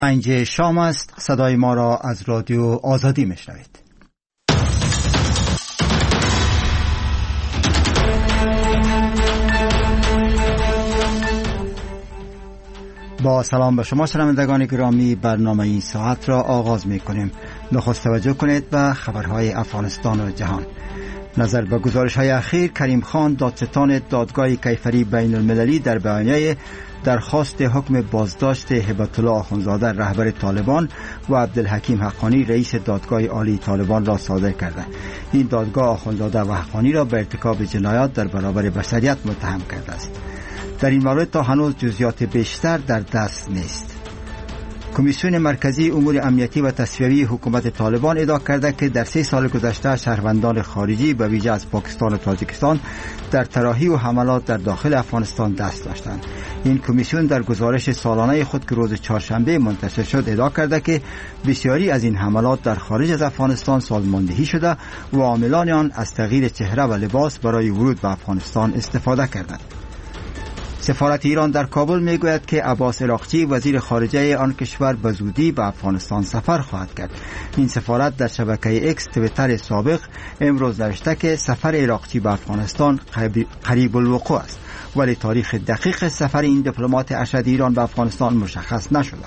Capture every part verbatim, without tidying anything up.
پنج شام است. صدای ما را از رادیو آزادی میشنوید. با سلام به شما شنوندگان گرامی، برنامه این ساعت را آغاز می کنیم. نخست توجه کنید به خبرهای افغانستان و جهان. نظر به گزارش های اخیر، کریم خان دادستان دادگاه کیفری بین المللی در بیانیه درخواست حکم بازداشت هبت الله آخوندزاده رهبر طالبان و عبدالحکیم حقانی رئیس دادگاه عالی طالبان را صادر کرده. این دادگاه آخوندزاده و حقانی را به ارتکاب جنایات در برابر بشریت متهم کرده است. در این مورد تا هنوز جزئیات بیشتر در دست نیست. کمیسیون مرکزی امور امنیتی و تصفیوی حکومت طالبان ادعا کرده که در سه سال گذشته شهروندان خارجی به ویژه از پاکستان و تاجیکستان در طراحی و حملات در داخل افغانستان دست داشتند. این کمیسیون در گزارش سالانه خود که روز چهارشنبه منتشر شد ادعا کرده که بسیاری از این حملات در خارج از افغانستان سازماندهی شده و عاملان آن از تغییر چهره و لباس برای ورود به افغانستان استفاده کردند. سفارت ایران در کابل میگوید که عباس عراقچی وزیر خارجه آن کشور به زودی به افغانستان سفر خواهد کرد. این سفارت در شبکه اکس تویتر سابق امروز نوشته که سفر عراقچی به افغانستان قریب الوقوع است، ولی تاریخ دقیق سفر این دیپلمات ارشد ایران به افغانستان مشخص نشده.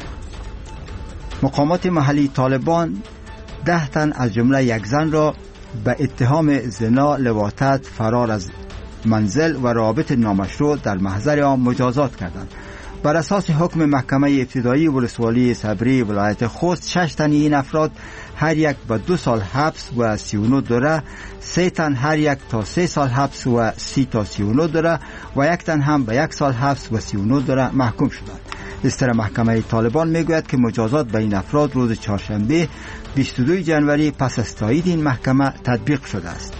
مقامات محلی طالبان ده تن از جمله یک زن را به اتهام زنا، لواطت، فرار از منزل و رابط نامشروع در محضر آن مجازات کردند. بر اساس حکم محکمه ابتدایی ولسوالی صبری ولایت خوست، شش تن این افراد هر یک به دو سال حبس و سی و نه دوره، سه تن هر یک تا سه سال حبس و سی تا سی و نه دوره و یک تن هم به یک سال حبس و سی و نه دوره محکوم شدند. استر محکمه طالبان میگوید که مجازات به این افراد روز چهارشنبه بیست و دو ژانویه پس از تایید این محکمه تطبیق شده است.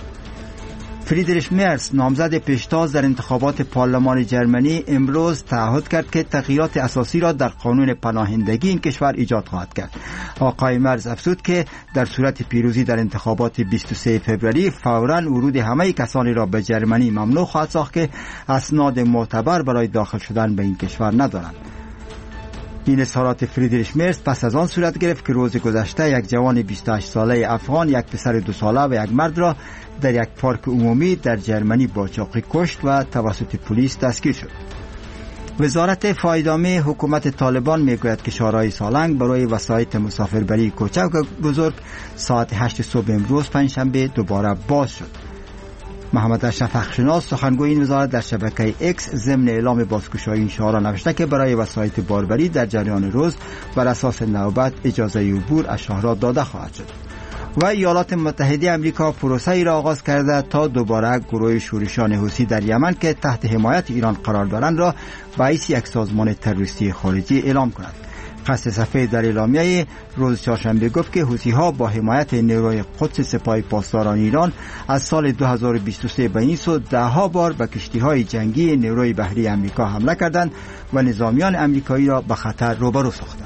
فریدریش مرز نامزد پیشتاز در انتخابات پارلمان جرمنی امروز تعهد کرد که تغییرات اساسی را در قانون پناهندگی این کشور ایجاد خواهد کرد. آقای مرز افزود که در صورت پیروزی در انتخابات بیست و سوم فوریه فوراً ورود همه کسانی را به جرمنی ممنوع خواهد ساخت که اسناد معتبر برای داخل شدن به این کشور ندارند. این اظهارات فریدریش مرز پس از آن صورت گرفت که روز گذشته یک جوان بیست و هشت ساله افغان یک پسر دو ساله و یک مرد را در یک پارک عمومی در جرمنی با چاقو کشت و توسط پلیس دستگیر شد. وزارت فایدامه حکومت طالبان میگوید که شورای سالنگ برای وسایط مسافربری کوچک و بزرگ ساعت هشت صبح امروز پنجشنبه دوباره باز شد. محمد اشرف حقشناس سخنگوی این وزارت در شبکه اکس ضمن اعلام بازگشایی این شعار نوشته که برای وسایط باربری در جریان روز بر اساس نوبت اجازه عبور از شهرها داده خواهد شد. و ایالات متحده آمریکا پروسه ای را آغاز کرده تا دوباره گروه شورشان حوثی در یمن که تحت حمایت ایران قرار دارند را به حیث یک سازمان تروریستی خارجی اعلام کند. قصد صفحه در اعلامیه روز چهارشنبه گفت که حوثی‌ها با حمایت نیروی قدس سپاه پاسداران ایران از سال دو هزار و بیست و سه به این سو ده ها بار به کشتی‌های جنگی نیروی بحری آمریکا حمله کردند و نظامیان آمریکایی را به خطر روبرو ساختند.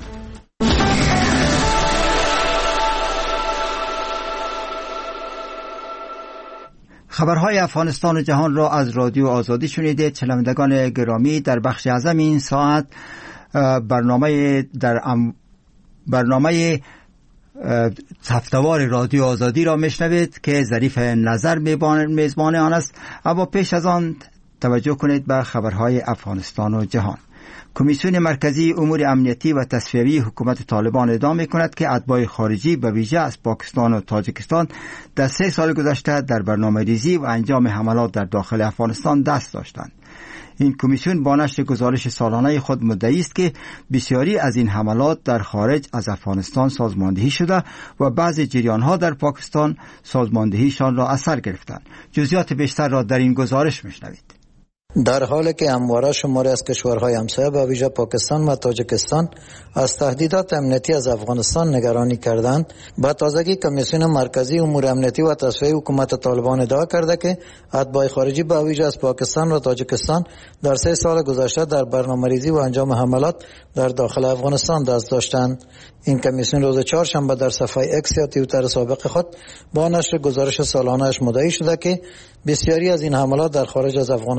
خبرهای افغانستان و جهان را از رادیو آزادی شنیدید. شنوندگان گرامی، در بخش اعظم این ساعت برنامه در ام برنامه هفته‌وار رادیو آزادی را میشنوید که ظریف نظر میزبان آن است. اما پیش از آن توجه کنید به خبرهای افغانستان و جهان. کمیسیون مرکزی امور امنیتی و تصفیوی حکومت طالبان ادعا می‌کند که اتباع خارجی به ویژه از پاکستان و تاجیکستان در سه سال گذشته در برنامه‌ریزی و انجام حملات در داخل افغانستان دست داشتند. این کمیسیون با نشر گزارش سالانه خود مدعی است که بسیاری از این حملات در خارج از افغانستان سازماندهی شده و بعضی جریان‌ها در پاکستان سازماندهیشان را اثر گرفتند. جزئیات بیشتر را در این گزارش می‌شنوید. در حالی که همواره شماری از کشورهای همسایه به ویژه پاکستان و تاجیکستان از تهدیدات امنیتی از افغانستان نگرانی کردند، با تازگی کمیسیون مرکزی امور امنیتی و تصفیه حکومت طالبان ادعا کرده که اتباع خارجی به ویژه از پاکستان و تاجیکستان در سه سال گذشته در برنامه‌ریزی و انجام حملات در داخل افغانستان دست داشتند. این کمیسیون روز چهارشنبه در صفحه اکس یا توییتر سابق خود با نشر گزارش سالانه‌اش مدعی شده که بسیاری از این حملات در خارج از افغانستان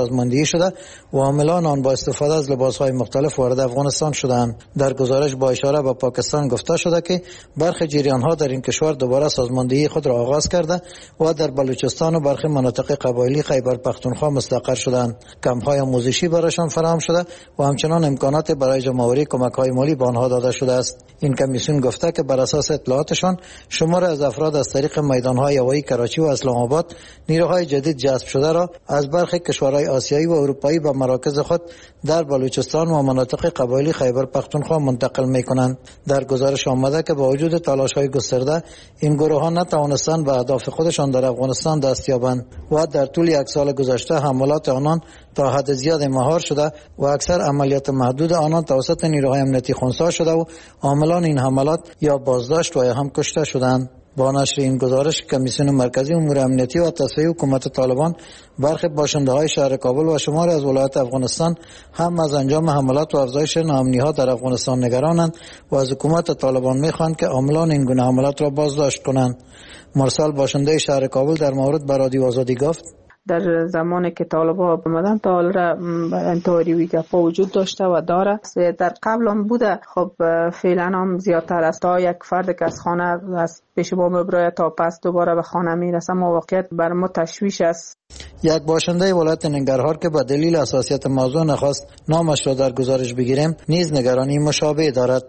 سازماندهی شده و عاملان آن با استفاده از لباس‌های مختلف وارد افغانستان شدند. در گزارش با اشاره به پاکستان گفته شده که برخی جریان‌ها در این کشور دوباره سازماندهی خود را آغاز کرده و در بلوچستان و برخی مناطق قبایلی خیبر پختونخوا مستقر شدند. کمپ‌های آموزشی برایشان فراهم شده و همچنان امکانات برای جمع‌آوری کمک‌های مالی به آنها داده شده است. این کمیسیون گفته که بر اساس اطلاعاتشان شمار از افراد از طریق میدان‌های هوایی کراچی و اسلام آباد نیروهای جدید جذب شده را از برخی کشورهای آسیایی و اروپایی به مراکز خود در بلوچستان و مناطق قبایلی خیبر پختونخوا منتقل می‌کنند. در گزارش آمده که با وجود تلاش‌های گسترده این گروه‌ها نتوانستند به اهداف خودشان در افغانستان دست یابند و در طول یک سال گذشته حملات آنان تا حد زیاد مهار شده و اکثر عملیات محدود آنان توسط نیروهای امنیتی خنثی شده و عاملان این حملات یا بازداشت و یا هم کشته شدند. با نشر این گزارش کمیسیون مرکزی امور امنیتی و تصفیه حکومت طالبان برخی باشنده‌های شهر کابل و شماری از ولایات افغانستان هم از انجام حملات و افزایش ناامنی‌ها در افغانستان نگرانند و از حکومت طالبان می‌خواهند که عاملان این گونه حملات را بازداشت کنند. مرسل باشنده شهر کابل در مورد به رادیو آزادی گفت: در زمانی که طالبان آمدن تا حال را انتحاری ویگپا وجود داشته و داره. در قبل هم بوده، خب فعلا هم زیادتر است. تا یک فرد که از خانه از پیش با مبرای تا پس دوباره به خانه میرسه واقعیت بر ما تشویش است. یک باشنده ولایت ننگرهار که به دلیل حساسیت موضوع نخواست نامش را در گزارش بگیریم نیز نگرانی مشابه دارد.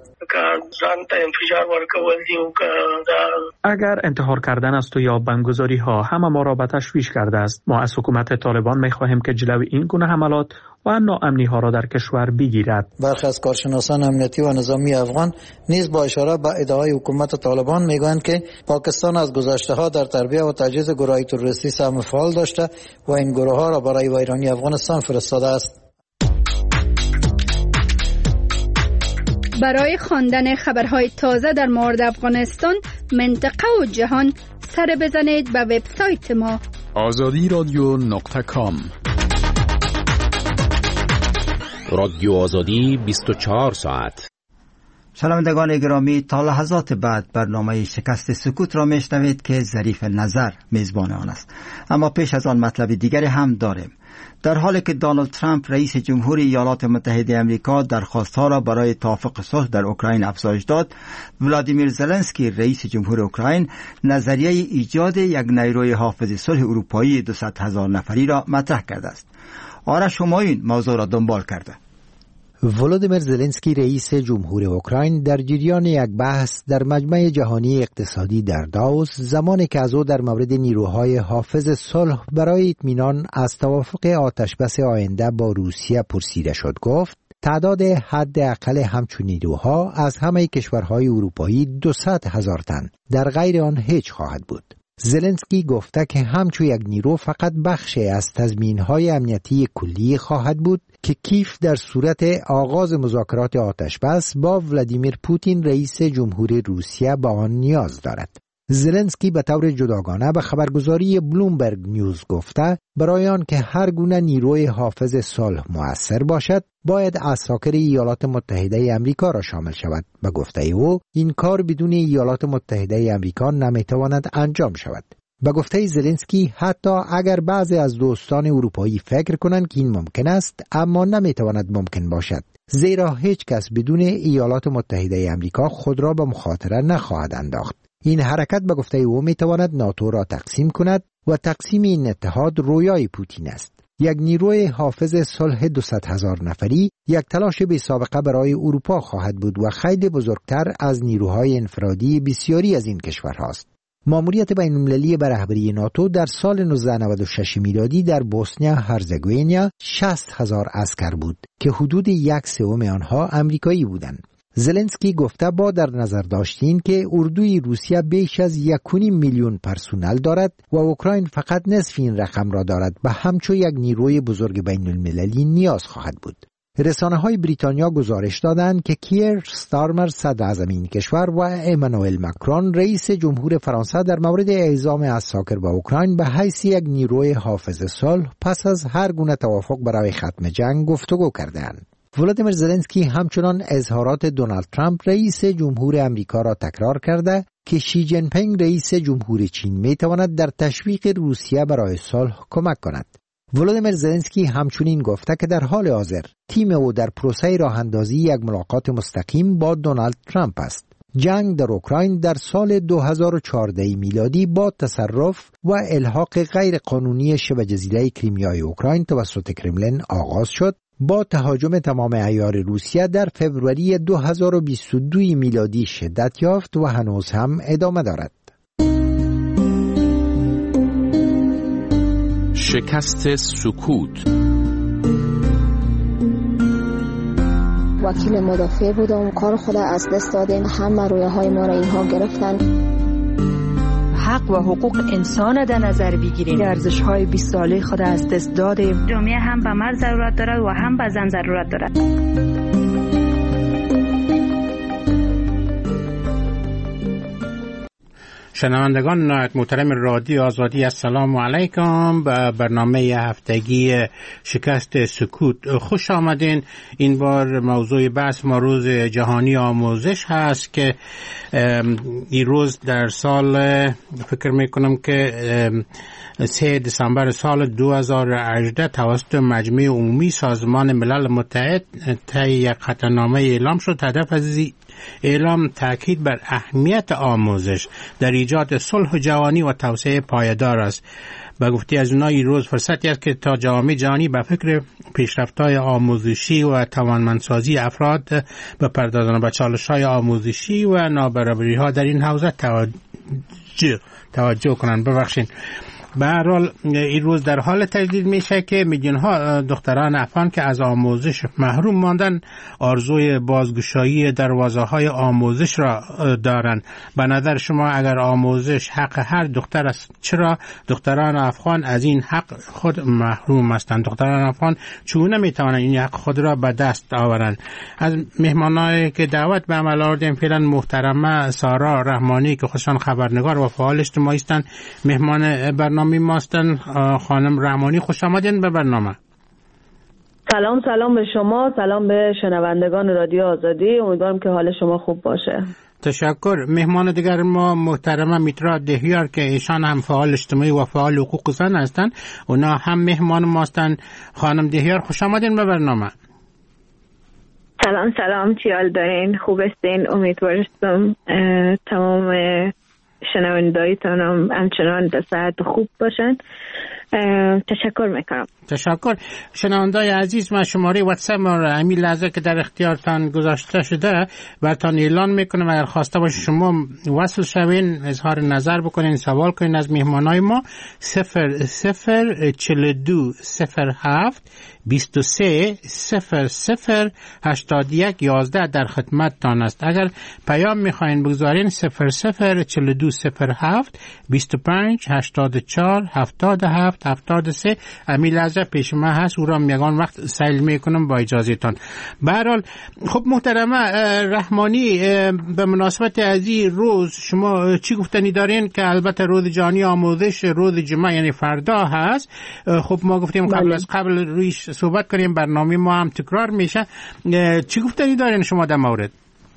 اگر انتحار کردن است و یا بمبگذاری ها همه ما را به تشویش کرده است. ما از حکومت طالبان می خواهیم که جلوی این گونه حملات و ناامنی ها را در کشور بگیرد. برخی از کارشناسان امنیتی و نظامی افغان نیز با اشاره به ادعای حکومت طالبان میگویند که پاکستان از گذشته ها در تربیت و تجهیز گروه‌های تروریستی سهم فعال داشته و این گروه ها را برای ویرانی افغانستان فرستاده است. برای خواندن خبرهای تازه در مورد افغانستان، منطقه و جهان سر بزنید به وبسایت ما آزادی رادیو نقطه کام. رادیو آزادی بیست و چهار ساعت. شنوندگان گرامی، تا لحظات بعد برنامه شکست سکوت را میشنوید که ظریف نظر میزبان آن است. اما پیش از آن مطلب دیگری هم داریم. در حالی که دونالد ترامپ رئیس جمهوری ایالات متحده آمریکا درخواست‌ها را برای توافق صلح در اوکراین افزایش داد، ولادیمیر زلنسکی رئیس جمهور اوکراین نظریه ایجاد یک نیروی حافظ صلح اروپایی دویست هزار نفری را مطرح کرده است. آرش همایون موضوع را دنبال کرده. ولادیمیر زلنسکی رئیس جمهور اوکراین در جریان یک بحث در مجمع جهانی اقتصادی در داووس، زمانی که از او در مورد نیروهای حافظ صلح برای اطمینان از توافق آتشبس آینده با روسیه پرسیده شد، گفت تعداد حداقل همچون نیروها از همه کشورهای اروپایی دویست هزار تن، در غیر آن هیچ خواهد بود. زلنسکی گفته که همچون یک نیرو فقط بخشی از تضمین‌های امنیتی کلی خواهد بود که کیف در صورت آغاز مذاکرات آتشبس با ولادیمیر پوتین رئیس جمهور روسیه به آن نیاز دارد. زلنسکی به طور جداگانه به خبرگزاری بلومبرگ نیوز گفته برای آن که هر گونه نیروی حافظ صلح مؤثر باشد باید عساکر ایالات متحده آمریکا را شامل شود. به گفته او این کار بدون ایالات متحده آمریکا نمیتواند انجام شود. به گفته زلنسکی حتی اگر بعضی از دوستان اروپایی فکر کنند که این ممکن است، اما نمیتواند ممکن باشد، زیرا هیچ کس بدون ایالات متحده آمریکا خود را به مخاطره نخواهد انداخت. این حرکت به گفته او میتواند ناتو را تقسیم کند و تقسیم این اتحاد رویای پوتین است. یک نیروی حافظ صلح دویست هزار نفری یک تلاش بی سابقه برای اروپا خواهد بود و خیلی بزرگتر از نیروهای انفرادی بسیاری از این کشورهاست. ماموریت بین‌المللی به رهبری ناتو در سال نوزده نود و شش میلادی در بوسنیا هرزگوینیا شصت هزار عسکر بود که حدود یک سوم آنها امریکایی بودند. زلنسکی گفته با در نظر داشتین که اردوی روسیه بیش از یک و نیم میلیون پرسونل دارد و اوکراین فقط نصف این رقم را دارد، به همچون یک نیروی بزرگ بین المللی نیاز خواهد بود. رسانه های بریتانیا گزارش دادند که کیر ستارمر صدر اعظم این کشور و امانوئل مکرون رئیس جمهور فرانسه در مورد اعزام عساکر به اوکراین به حیث یک نیروی حافظ صلح پس از هر گونه توافق برای ختم جنگ گفتگو کردند. ولادیمیر زلنسکی همچنان اظهارات دونالد ترامپ رئیس جمهور امریکا را تکرار کرده که شی جین پینگ رئیس جمهور چین می تواند در تشویق روسیه برای صلح کمک کند. ولادیمیر زلنسکی همچنین گفته که در حال حاضر تیم او در پروسه راه اندازی یک ملاقات مستقیم با دونالد ترامپ است. جنگ در اوکراین در سال دو هزار و چهارده میلادی با تصرف و الحاق غیر قانونی شبه جزیره کریمیای اوکراین توسط کرملین آغاز شد، با تهاجم تمام عیار روسیه در فوریه دو هزار و بیست و دو میلادی شدت یافت و هنوز هم ادامه دارد. شکست سکوت. وکیل مدافع بودم، کار خود از دست دادیم، همه رویه های ما را اینها گرفتن. حق و حقوق انسان در نظر بگیریم، ارزش های بیست ساله خود از دست دادیم. جامعه هم به مرد ضرورت دارد و هم به زن ضرورت دارد. شنوندگان نهایت محترم رادیو آزادی، السلام علیکم. به برنامه هفتگی شکست سکوت خوش آمدین. این بار موضوع بحث ما روز جهانی آموزش هست که این روز در سال فکر میکنم که سه دسامبر سال دو هزار و هجده توسط مجمع عمومی سازمان ملل متحد طی یک خطرنامه اعلام شد. هدف از اعلام تاکید بر اهمیت آموزش در ایجاد صلح جهانی و توسعه پایدار است. به گفته از اونها این روز فرصتی است که تا جامعه جهانی به فکر پیشرفت‌های آموزشی و توانمندسازی افراد بپردازند، به چالش‌های آموزشی و نابرابری‌ها در این حوزه توجه توجه کنند. ببخشید. به هر حال این روز در حال تجدید میشه که میلیون‌ها دختران افغان که از آموزش محروم ماندن آرزوی بازگشایی دروازه‌های آموزش را دارند. به نظر شما اگر آموزش حق هر دختر است، چرا دختران افغان از این حق خود محروم هستند؟ دختران افغان چگونه میتوانند این حق خود را به دست آورند؟ از مهمانانی که دعوت به عمل آوردیم فعلا محترمه سارا رحمانی که خودشان خبرنگار و فعال اجتماعی هستند مهمان برنامه ماستن. خانم رحمانی خوش آمدین به برنامه. سلام سلام به شما، سلام به شنوندگان رادیو آزادی. امیدوارم که حال شما خوب باشه. تشکر. مهمان دیگر ما محترمه میترا دهیار که ایشان هم فعال اجتماعی و فعال حقوق زن هستند، اونا هم مهمان ماستن. خانم دهیار خوش آمدین به برنامه. سلام سلام، چی حال دارین؟ خوب هستین؟ امیدوارم تمام شنوندایتان هم همچنان در صحت خوب باشن. تشکر میکنم. تشکر. شنوندای عزیز، من شماره واتساپ ما را همین لحظه که در اختیارتان گذاشته شده براتون اعلان میکنم. اگر خواسته باشید شما وصل شوین، اظهار نظر بکنین، سوال کنین از مهمانای ما. صفر صفر چل دو صفر هفت بیست و سه صفر صفر هشتاد یک یازده در خدمتتان است. اگر پیام میخواین بگذارین صفر صفر چل دو صفر هفت بیست و پنج هشتاد و چهار هفتاد و هفت هفتاد و سه همین لحظه پیش ما هست، او را میگان وقت سیل میکنم با اجازهتان. به هر حال خب محترمه رحمانی، به مناسبت از این روز شما چی گفتنی دارین؟ که البته روز جهانی آموزش روز جمعه یعنی فردا هست. خب ما گفتیم قبل از قبل رویش صحبت کنیم، برنامه ما هم تکرار میشه. چی گفتنی دارین شما در مورد؟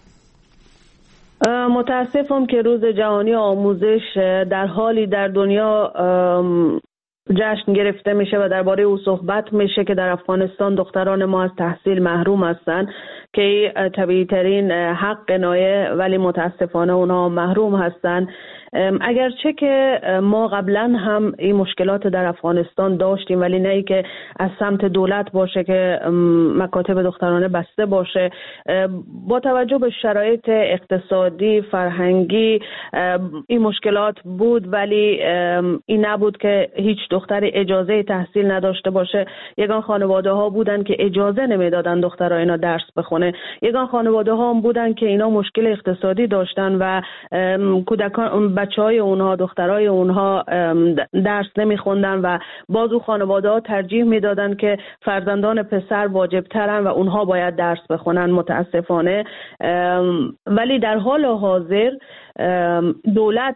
متاسفم که روز جهانی آموزش در حالی در دنیا جشن گرفته میشه و درباره او صحبت میشه که در افغانستان دختران ما از تحصیل محروم هستند که طبیعی ترین حق نایه، ولی متاسفانه اونها محروم هستند. اگرچه که ما قبلا هم این مشکلات در افغانستان داشتیم، ولی نه ای که از سمت دولت باشه که مکاتب دخترانه بسته باشه. با توجه به شرایط اقتصادی فرهنگی این مشکلات بود، ولی این نبود که هیچ دختر اجازه تحصیل نداشته باشه. یگان خانواده ها بودن که اجازه نمیدادن دخترها اینا درس بخونه. یگان خانواده ها هم بودن که اینا مشکل اقتصادی داشتن و کودکان بچهای اونها دخترای اونها درس نمیخوندن و باز اون خانواده ها ترجیح میدادن که فرزندان پسر واجب ترن و اونها باید درس بخونن. متاسفانه ولی در حال حاضر دولت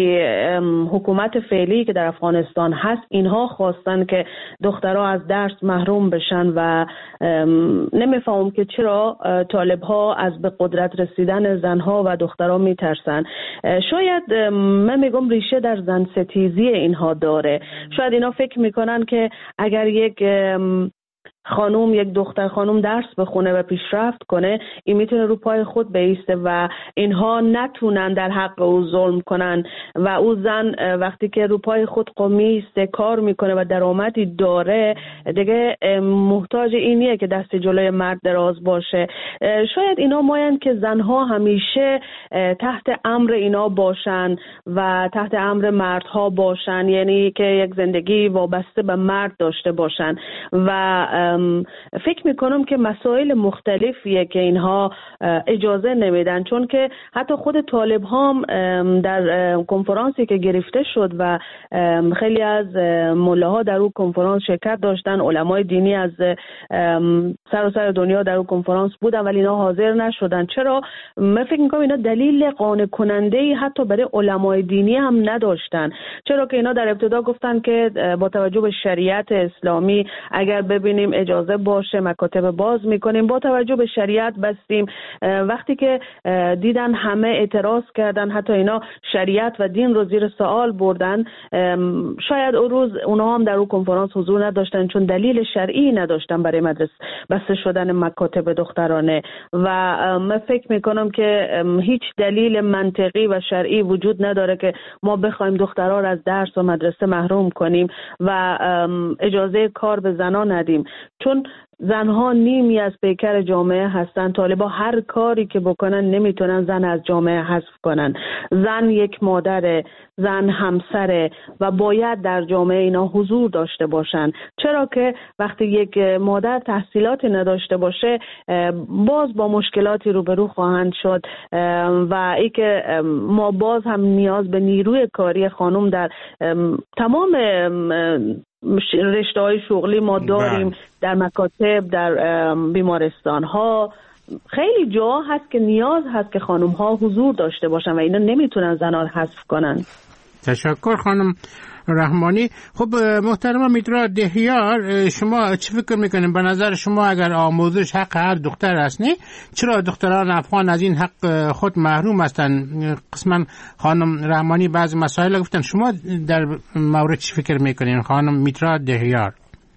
حکومت فعلی که در افغانستان هست اینها خواستن که دخترها از درس محروم بشن و نمیفهمم که چرا طالب ها از به قدرت رسیدن زنها و دخترها میترسن. شاید من میگم ریشه در زن ستیزی اینها داره. شاید اینا فکر میکنن که اگر یک خانوم یک دختر خانوم درس بخونه و پیشرفت کنه این میتونه رو پای خود بایسته و اینها نتونن در حق او ظلم کنن و او زن وقتی که رو پای خود قمیسته کار میکنه و درآمدی داره دیگه محتاج اینیه که دست جلوی مرد دراز باشه. شاید اینا ماین که زنها همیشه تحت امر اینا باشن و تحت امر مردها باشن، یعنی که یک زندگی وابسته به مرد داشته باشن و فکر میکنم که مسائل مختلفیه که اینها اجازه نمیدن، چون که حتی خود طالب هم در کنفرانسی که گرفته شد و خیلی از ملاها در اون کنفرانس شرکت داشتن، علمای دینی از سر و سر دنیا در اون کنفرانس بودن ولی اینا حاضر نشدن. چرا؟ من فکر میکنم اینا دلیل قانع کننده ای حتی برای علمای دینی هم نداشتن، چرا که اینا در ابتدا گفتن که با توجه به شریعت اسلامی اگر ببینیم اجازه باشه مکاتب باز میکنیم، با توجه به شریعت بستیم. وقتی که دیدن همه اعتراض کردن، حتی اینا شریعت و دین رو زیر سوال بردن، شاید اون روز اونا هم در اون کنفرانس حضور نداشتن چون دلیل شرعی نداشتن برای مدرسه بسته شدن مکاتب دخترانه و من فکر میکنم که هیچ دلیل منطقی و شرعی وجود نداره که ما بخوایم دخترها را از درس و مدرسه محروم کنیم و اجازه کار به زنان ندیم، چون زنها نیمی از پیکر جامعه هستن. طالبا هر کاری که بکنن نمیتونن زن از جامعه حذف کنن. زن یک مادره، زن همسره و باید در جامعه اینا حضور داشته باشن، چرا که وقتی یک مادر تحصیلاتی نداشته باشه باز با مشکلاتی روبرو خواهند شد و ای که ما باز هم نیاز به نیروی کاری خانم در تمام رشته های شغلی ما داریم، در مکاتب، در بیمارستان ها، خیلی جا هست که نیاز هست که خانم ها حضور داشته باشن و اینا نمیتونن زنان حذف کنن. تشکر خانم رحمانی. خب محترم میترا دهیار، شما چه فکر میکنین؟ به نظر شما اگر آموزش حق هر دختر است، نه چرا دختران افغان از این حق خود محروم هستند؟ قسما خانم رحمانی بعض مسائل گفتن، شما در مورد چی فکر میکنین خانم میترا دهیار؟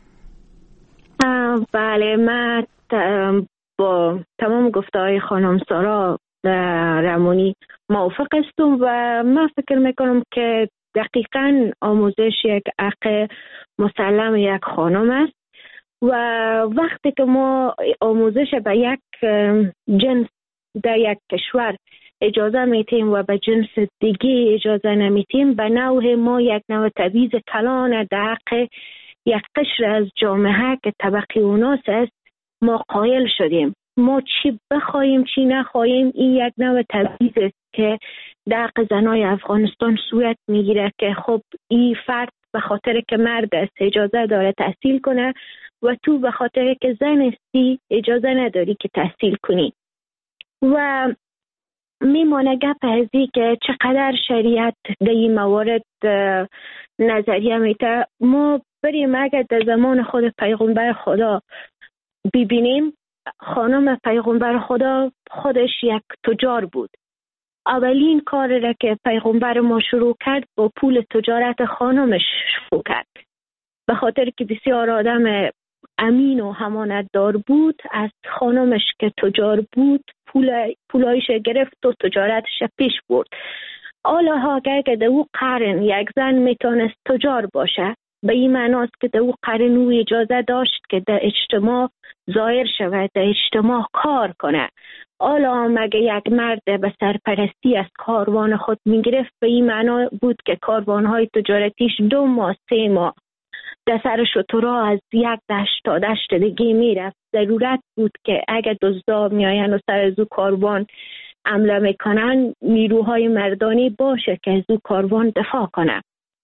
بله، من با تمام گفته‌های خانم سارا رحمانی موافق هستم و من فکر میکنم که دقیقاً آموزش یک حق مسلم یک خانم است و وقتی که ما آموزش به یک جنس در یک کشور اجازه میتیم و به جنس دیگه اجازه نمیتیم، به نوع ما یک نوع تبعیض کلان در حق یک قشر از جامعه که طبقه اوناس است ما قائل شدیم. ما چی بخوایم چی نخواهیم این یک نوع تبعیض است که در حق زنای افغانستان صورت میگیره که خب این فرد به خاطر که مرد است اجازه داره تحصیل کنه و تو به خاطر که زن هستی اجازه نداری که تحصیل کنی و میمانه گپ ازی که چقدر شریعت در این موارد نظریه میته. ما بریم اگر در زمان خود پیغمبر خدا ببینیم، خانم پیغمبر خدا خودش یک تجار بود. اولین کار را که پیغمبر ما شروع کرد با پول تجارت خانمش شروع کرد، به خاطر که بسیار آدم امین و همانتدار بود. از خانمش که تجار بود پول پولایش گرفت و تجارتش پیش برد. حالا اگر که در او قرن یک زن میتونست تجار باشه، به این معناست که در او قرن او اجازه داشت که در اجتماع ظاهر شود، در اجتماع کار کنه. حالا مگه یک مرد به سرپرستی از کاروان خود میگرفت، به این معنا بود که کاروانهای تجارتیش دو ماه سه ماه در سر شترها از یک دشت تا دشت دیگه میرفت. ضرورت بود که اگه دزدا میاین و سر از او کاروان حمله میکنن نیروهای مردانی باشه که از او کاروان دفاع کنه.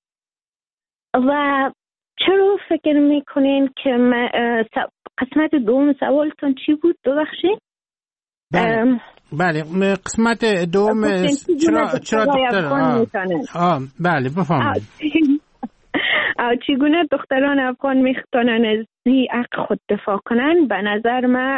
و چرا فکر میکنین که قسمت دوم سوالتون چی بود؟ ببخشید. بله. بله قسمت دوم چرا چرا دختر آه بله بفهمید چگونه دختران افغان میتونن از این حق خود دفاع کنن؟ به نظر من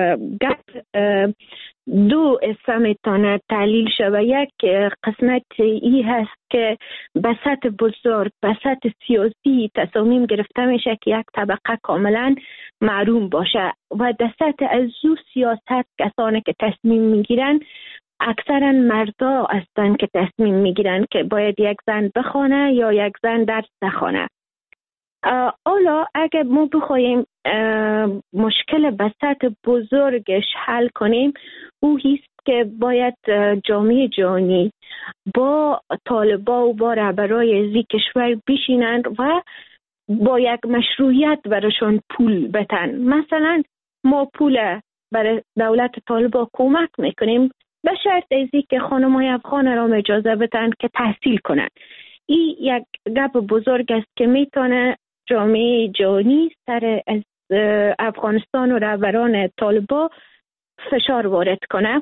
دو حصه میتونه تحلیل شود. یک قسمت ای هست که به سطح بزرگ به سطح سیاسی تصامیم گرفته میشه که یک طبقه کاملا محروم باشه و در سطح از او سیاست کسانی که تصمیم میگیرن اکثرا مردا هستن که تصمیم میگیرن که باید یک زن بخونه یا یک زن درس نخونه. حالا اگر ما بخوایم مشکل به سطح بزرگش حل کنیم، او هست که باید جامعه جهانی با طالبا و با رهبرای از کشور بشینند و با یک مشروعیت براشون پول بدن. مثلا ما پول برای دولت طالبا کمک میکنیم به شرط ازی که خانم‌های افغان را اجازه بدن که تحصیل کنند. این یک گپ بزرگ است که میتونه جامعه جهانی سر از افغانستان و رهبران طالبا فشار وارد کنه.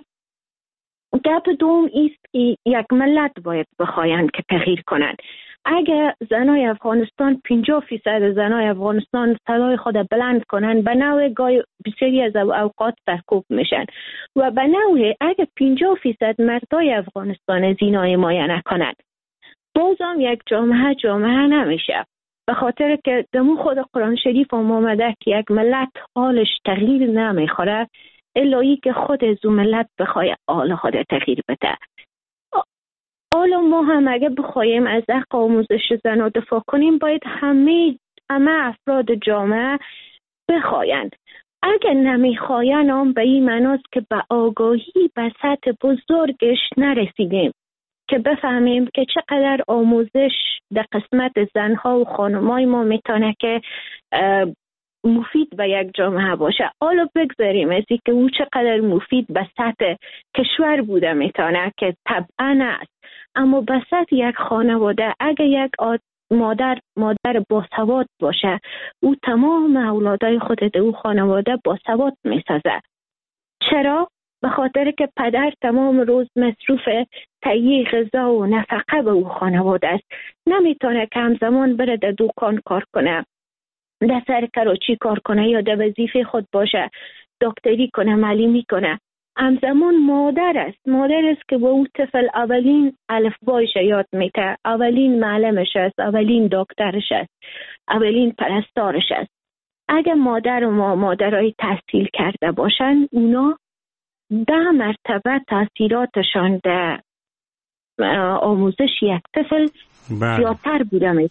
گپ دوم است که یک ملت باید بخواین که تغییر کنند. اگر زنای افغانستان پنجاه فیصد زنای افغانستان صدای خود بلند کنن، به نوع گای بسیاری از اوقات سرکوب میشن و به نوع اگر پنجاه فیصد مردای افغانستان از اینا حمایت نکنند، بازم یک جامعه جامعه نمیشه. به خاطر که دمو خود قرآن شریف هم آمده که یک ملت حالش تغییر نمیخوره الایی که خود از اون ملت بخواه حال خود تغییر بده. حالا ما هم اگه بخوایم از حق آموزش زن دفاع کنیم باید همه همه افراد جامعه بخواین. اگر نمیخواین هم به این معناست که به آگاهی به سطح بزرگش نرسیدیم که بفهمیم که چقدر آموزش در قسمت زنها و خانمای ما میتونه که مفید به یک جامعه باشه. حالا بگذاریم از که او چقدر مفید به سطح کشور بوده میتونه که طبعا است، اما به سطح یک خانواده اگر یک مادر مادر باسواد باشه او تمام اولادای خود در او خانواده باسواد میسازه. چرا؟ به خاطر که پدر تمام روز مصروف تهیه غذا و نفقه به او خانواده است. نمیتونه که همزمان بره در دکان کار کنه، در سر کراچی کار کنه یا در وظیفه خود باشه، دکتری کنه، معلمی کنه. همزمان مادر است مادر است که با او طفل اولین الفبایش یاد میده، اولین معلمش است، اولین دکترش است، اولین پرستارش است. اگه مادر و ما مادرای تحصیل کرده باشن اونا ده مرتبه تاثیراتشان در آموزش یک طفل زیادتر بوده می.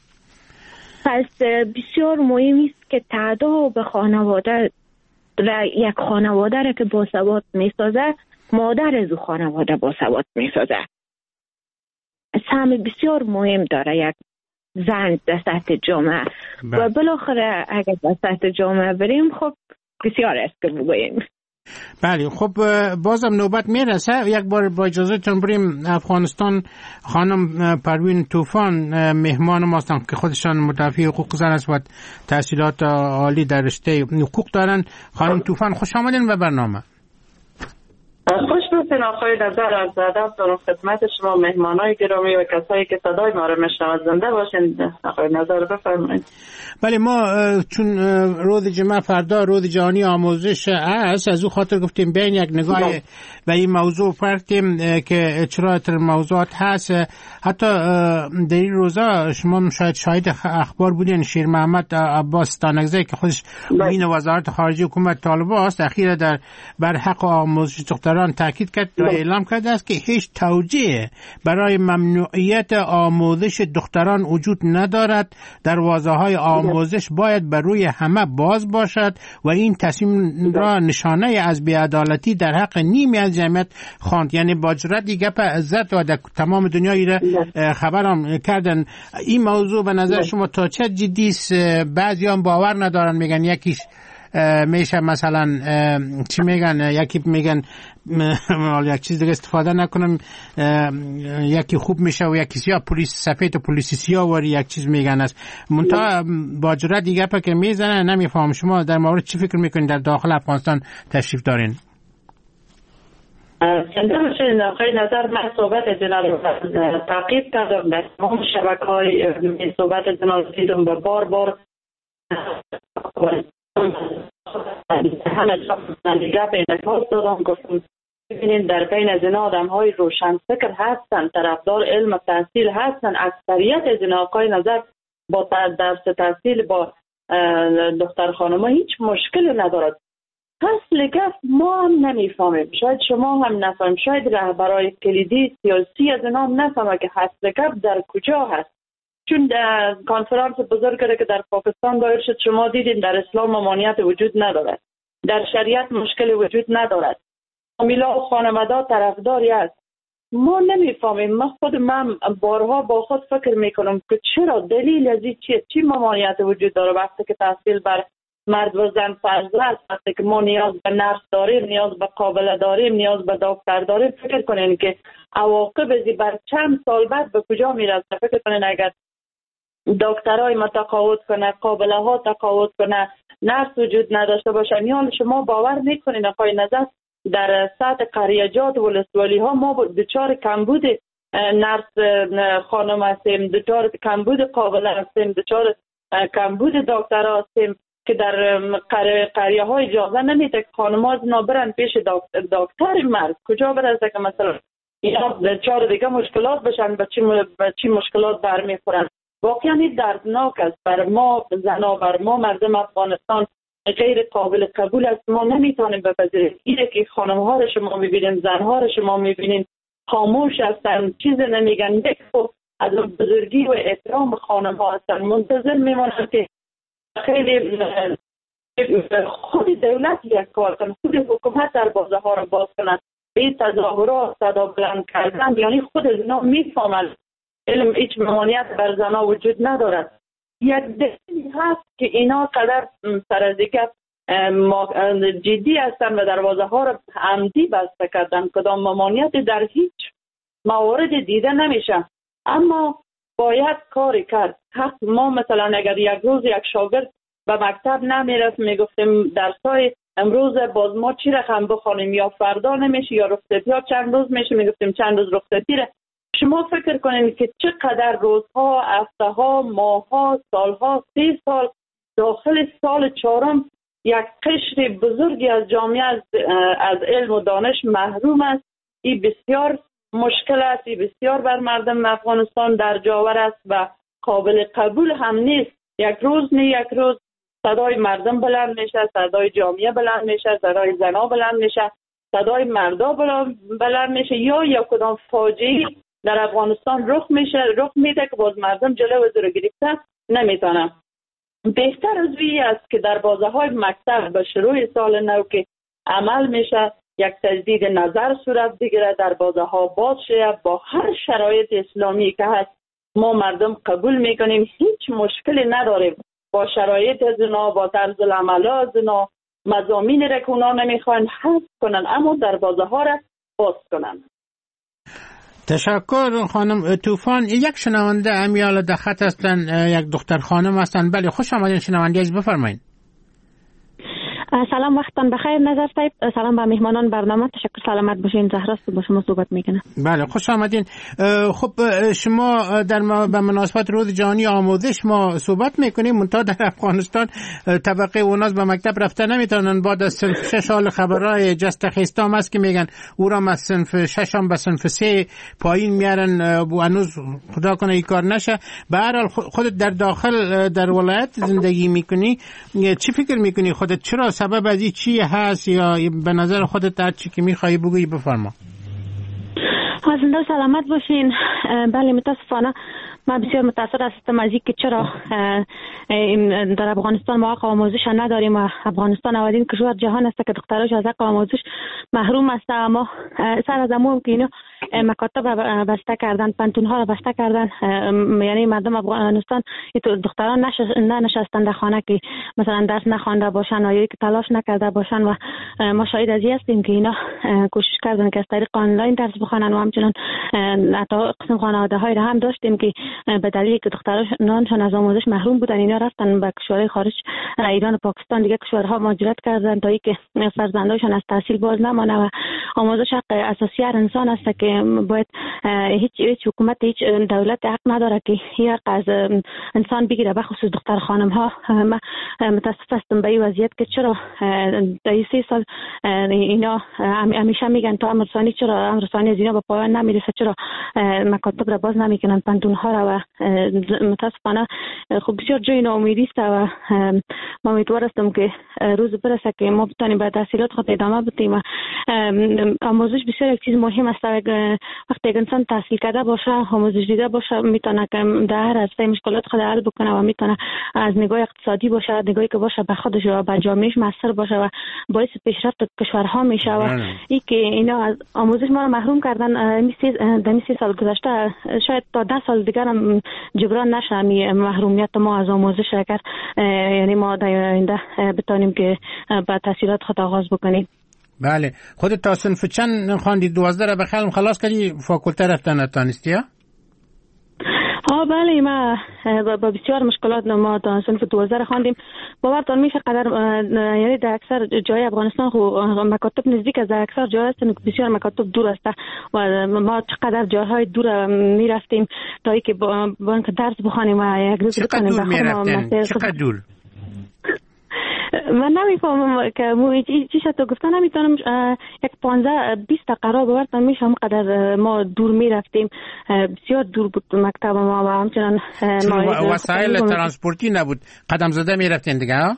پس بسیار مهم است که تعداد به خانواده را یک خانواده را که باسواد می سازه مادر از او خانواده باسواد می سازه. سهم بسیار مهم داره یک زن در سطح جامعه و بالاخره اگر در سطح جامعه بریم خب بسیار است که بگوییم. بله خب بازم نوبت میرسه. یک بار با اجازهتون بریم افغانستان. خانم پروین طوفان مهمان ما هستن که خودشان مدافع حقوق زن است و تحصیلات عالی در رشته حقوق دارن. خانم طوفان خوش آمدین به برنامه. خوش باشین آقای نظر از ادب دارم خدمت شما مهمانای گرامی و کسایی که صدای ما رو میشنوند. زنده باشین آقای نظر بفرمایید. بله ما چون روز جمعه فردا روز جهانی آموزش است از او خاطر گفتیم بین یک نگاه به این موضوع پرتیم که چرا تر موضوعات هست. حتی در این روزا شما شاید شاهد اخبار بودین شیر محمد عباس تانکزی که خودش معین وزارت خارجه حکومت طالبان است اخیرا در بر حق آموزش دختران تاکید کرد و اعلام کرده است که هیچ توجیه برای ممنوعیت آموزش دختران وجود ندارد. دروازه‌های آموزش باید بر روی همه باز باشد و این تصمیم را نشانه از بی‌عدالتی در حق نیمی از جمعیت خواند. یعنی با جرأت گپ عزت و در تمام دنیایی را خبرم کردن. این موضوع به نظر شما تا چه جدی است؟ بعضیان باور ندارن، میگن یکیش میشه مثلا چی میگن، یکی میگن یک چیز دیگه استفاده نکنم، یکی خوب میشه و یکی سیاه پلیس سفید و پلیس سیاه وری یک چیز میگن است. منتها با جرأت دیگه پا که میزنه نمیفهم. شما در مورد چی فکر میکنید؟ در داخل افغانستان تشریف دارین. زنده باشید. آقای نظر، من صحبت جناب رو تعقیب کردم در تمام شبکه های صحبت جناب دیدم و بار بار همه جا پیدا دادم. گفتم ببینید در بین از این آدم های روشن فکر هستن، طرفدار علم و تحصیل هستن. اکثریت از این آقای نظر با درس تحصیل با دختر خانم هیچ مشکلی ندارد. اصل گفت ما هم نمیفهمیم، شاید شما هم نفهمیم، شاید رهبرای کلیدی سیاسی از اینا هم نفهمه که اصل گفت در کجا هست. چون در کنفرانس بزرگی که در پاکستان دایر شد شما دیدین در اسلام ممانعت وجود ندارد، در شریعت مشکل وجود ندارد، فامیلا و خانواده طرفداری است. ما نمیفهمیم. من خود من بارها با خود فکر میکنم که چرا، دلیل از این چیه، چی ممانعت وجود داره وقتی که تحصیل بر مرد و زن فرض است، وقتی که ما نیاز به نرس داریم، نیاز به قابله داریم، نیاز به دکتر داریم. فکر کنین که عواقب ازی بر چند سال بعد به کجا میرسه. فکر کنین اگر دکترای ما تقاعد کنه، قابله ها تقاعد کنه، نرس وجود نداشته باشه، میان شما باور میکنین آقای نظر در سطح قریجات و ولسوالی ها ما دچار کمبود نرس خانم هستیم، دچار کمبود قابله هستیم، دچار کمبود دکتر هستیم که در قریه ها اجازه نمیده که خانم ها نابرن پیش دکتر مرد. کجا برسه که مثلا اینا دچار دیگه مشکلات بشن، به چی مشکلات برمیخورن. واقعا این دردناک است بر ما زنا، بر ما مردم افغانستان غیر قابل قبول است. ما نمیتونیم بپذیریم اینه که خانم ها رو شما میبینین، زن ها رو شما میبینین خاموش هستن، چیز نمیگن. یک از بزرگی و احترام خانم ها هستن، منتظر میمونن که خیلی خود دولت یک کار کنه، خود حکومت دروازه ها رو باز کنن. این تظاهرات، صدا بلند کردن، یعنی خود از اینا میفهمن علم هیچ ممانعت بر زنا وجود ندارد. یک دلیلی هست که اینا قدر سرازیگه جدی هستن و دروازه ها را عمدی بسته کردن. کدام ممانعت در هیچ موارد دیده نمیشه، اما باید کاری کرد. حق ما مثلا اگر یک روز یک شاگرد به مکتب نمیرفت میگفتیم درسای امروز باز ما چی رقم بخونیم، یا فردا نمیشه یا رخصتی ها چند روز میشه میگفتیم چند روز رخصتی ره. شما فکر کنید که چقدر روزها، هفته ها، ماه ها، سال ها، سی سال داخل سال چهارم یک قشر بزرگی از جامعه از, از علم و دانش محروم است. این بسیار مشکل است، این بسیار بر مردم افغانستان در جاور است و قابل قبول هم نیست. یک روز نه یک روز صدای مردم بلند میشه، صدای جامعه بلند میشه، صدای زنا بلند میشه، صدای مردا بلند میشه، یا یا کدام فاجعه در افغانستان رخ میشه رخ میده که باز مردم جلو رو گرفته نمیتونن. بهتر از وی است که در بازه های مکتب به شروع سال نو که عمل میشه یک تجدید نظر صورت بگیره، در بازه ها باز شه، با هر شرایط اسلامی که هست ما مردم قبول میکنیم، هیچ مشکلی نداریم با شرایط زنا، با طرز العمل زنا، مضامین را که اونا نمیخوان حذف کنن اما در بازه ها را باز کنن. تشکر خانم طوفان. یک شنونده امیال در خط هستن، یک دختر خانم هستن. بله خوش آمدین شنونده از بفرمایید. سلام، وقتتان بخیر نظر صاحب. سلام به مهمانان برنامه. تشکر، سلامت باشین. زهراست با شما صحبت میکنه. بله خوش آمدین. خب شما در به مناسبت روز جهانی آموزش ما صحبت میکنیم، منتها در افغانستان طبقه اوناس به مکتب رفته نمیتونن. بعد از صنف شش حال خبرای جست خیستام است که میگن او را از صنف شش هم به صنف سه پایین میارن و هنوز خدا کنه این کار نشه. به هر حال خودت در داخل در ولایت زندگی میکنی، چی فکر میکنی خودت؟ چرا سبب از این چی هست، یا به نظر خودت هر چی که میخوایی بگویی بفرما. زنده و سلامت باشین. بله متاسفانه من بسیار متاسف هستم از اینکه چرا در افغانستان ما حق آموزش نداریم و افغانستان اولین کشور جهان است که دختراش از حق آموزش محروم است. اما سر از امو که اینا مکاتب بسته کردن، پنتونها را بسته کردن، یعنی مردم افغانستان دختران ننشستن در خانه که مثلا درس نخوانده باشن یا که تلاش نکرده باشن و ما شاهد از این هستیم که اینا کوشش کردن که از طریق آنلاین درس بخوانن و همچنان حتی قسم خانواده های را هم داشتیم که به دلیل که دخترانشان از آموزش محروم بودن اینا اینا رفتن به کشورهای خارج، ایران و پاکستان دیگه کشورها مهاجرت کردن تا اینکه فرزندانشون از تحصیل باز نمانه و آموزش حق اساسی هر انسان است که باید هیچ هیچ حکومت هیچ دولت حق نداره که هر از انسان بگیره، به خصوص دختر خانم ها. من متاسف هستم به این وضعیت که چرا در سه سال اینا همیشه میگن تا امر ثانی، چرا امر ثانی از اینا به پایان نمیرسه، چرا مکاتب را باز نمیکنن، پنتون ها را. و متاسفانه خب بسیار جای ناامیدی است و ما امیدوار هستم که روز برسه که ما بتونیم به تحصیلات خود ادامه بدیم. و آموزش بسیار یک چیز مهم است. وقتی یک انسان تحصیل کرده باشه، آموزش دیده باشه، میتونه که در هر راسته مشکلات خود حل بکنه و میتونه از نگاه اقتصادی باشه، نگاهی که باشه به خودش و به جامعهش موثر باشه و باعث پیشرفت کشورها میشه. و این که اینا از آموزش ما رو محروم کردن در سه سال گذشته، شاید تا ده سال دیگر هم جبران نشه می محرومیت ما از آموزش، اگر یعنی ما در آینده بتونیم که با تحصیلات خود آغاز بکنیم. بله. خودت تا صنف چند خواندی؟ دوازده را به خلم خلاص کردی، فاکولته رفتن نتانستی ها؟ آه بله، ما با بسیار مشکلات ما تا صنف دوازده خواندیم. باورتان میشه قدر یعنی در اکثر جای افغانستان خو مکاتب نزدیک از در اکثر جای هستن، بسیار مکاتب دور است و ما چقدر جاهای دور میرفتیم تا اینکه با اینکه درس بخوانیم و یک روز بکنیم. چقدر دور میرفتین؟ چقدر دور؟ من نمیفهمم که مو چی شد تو گفتن، نمیتونم یک پانزده بیست دقیقه باورتان میشه قدر ما دور میرفتیم. بسیار دور بود مکتب ما و همچنان وسایل ترانسپورتی نبود، قدم زده میرفتین دیگه ها؟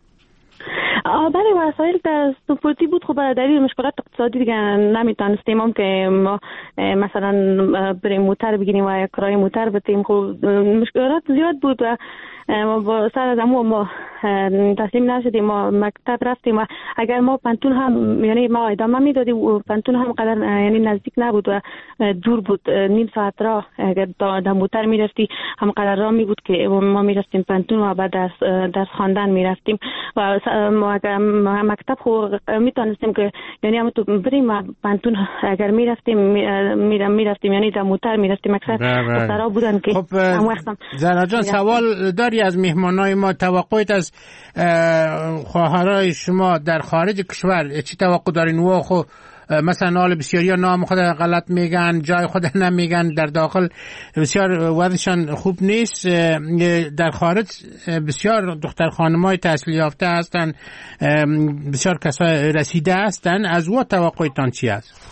آه بله، وسایل ترانسپورتی بود. خب دلیل مشکلات اقتصادی دیگه نمیتونستیم هم که ما مثلا بریم موتر بگیریم و یک کرایه موتر بدیم. خب مشکلات زیاد بود و ما با سر از امو ما تسلیم نشدیم، ما مکتب رفتیم و اگر ما پنتون هم یعنی ما ادامه میدادیم و پنتون هم قدر یعنی نزدیک نبود و دور بود، نیم ساعت راه اگر در موتر میرفتی هم قدر راه می بود که ما میرفتیم پنتون و بعد درس درس خواندن میرفتیم. و ما اگر مکتب خو میتونستیم که یعنی هم تو بریم پنتون اگر میرفتیم میرم میرفتیم یعنی در موتر میرفتیم. اکثر دخترها بودن که خب زهرا جان سوال داری از مهمانای ما، توقعت از خواهرای شما در خارج کشور چی توقع دارین؟ و خو مثلا حال بسیاری ها نام خود غلط میگن، جای خود نمیگن، در داخل بسیار وضعشان خوب نیست، در خارج بسیار دختر خانمای تحصیل یافته هستن، بسیار کسای رسیده هستن، از او توقعتان چی است؟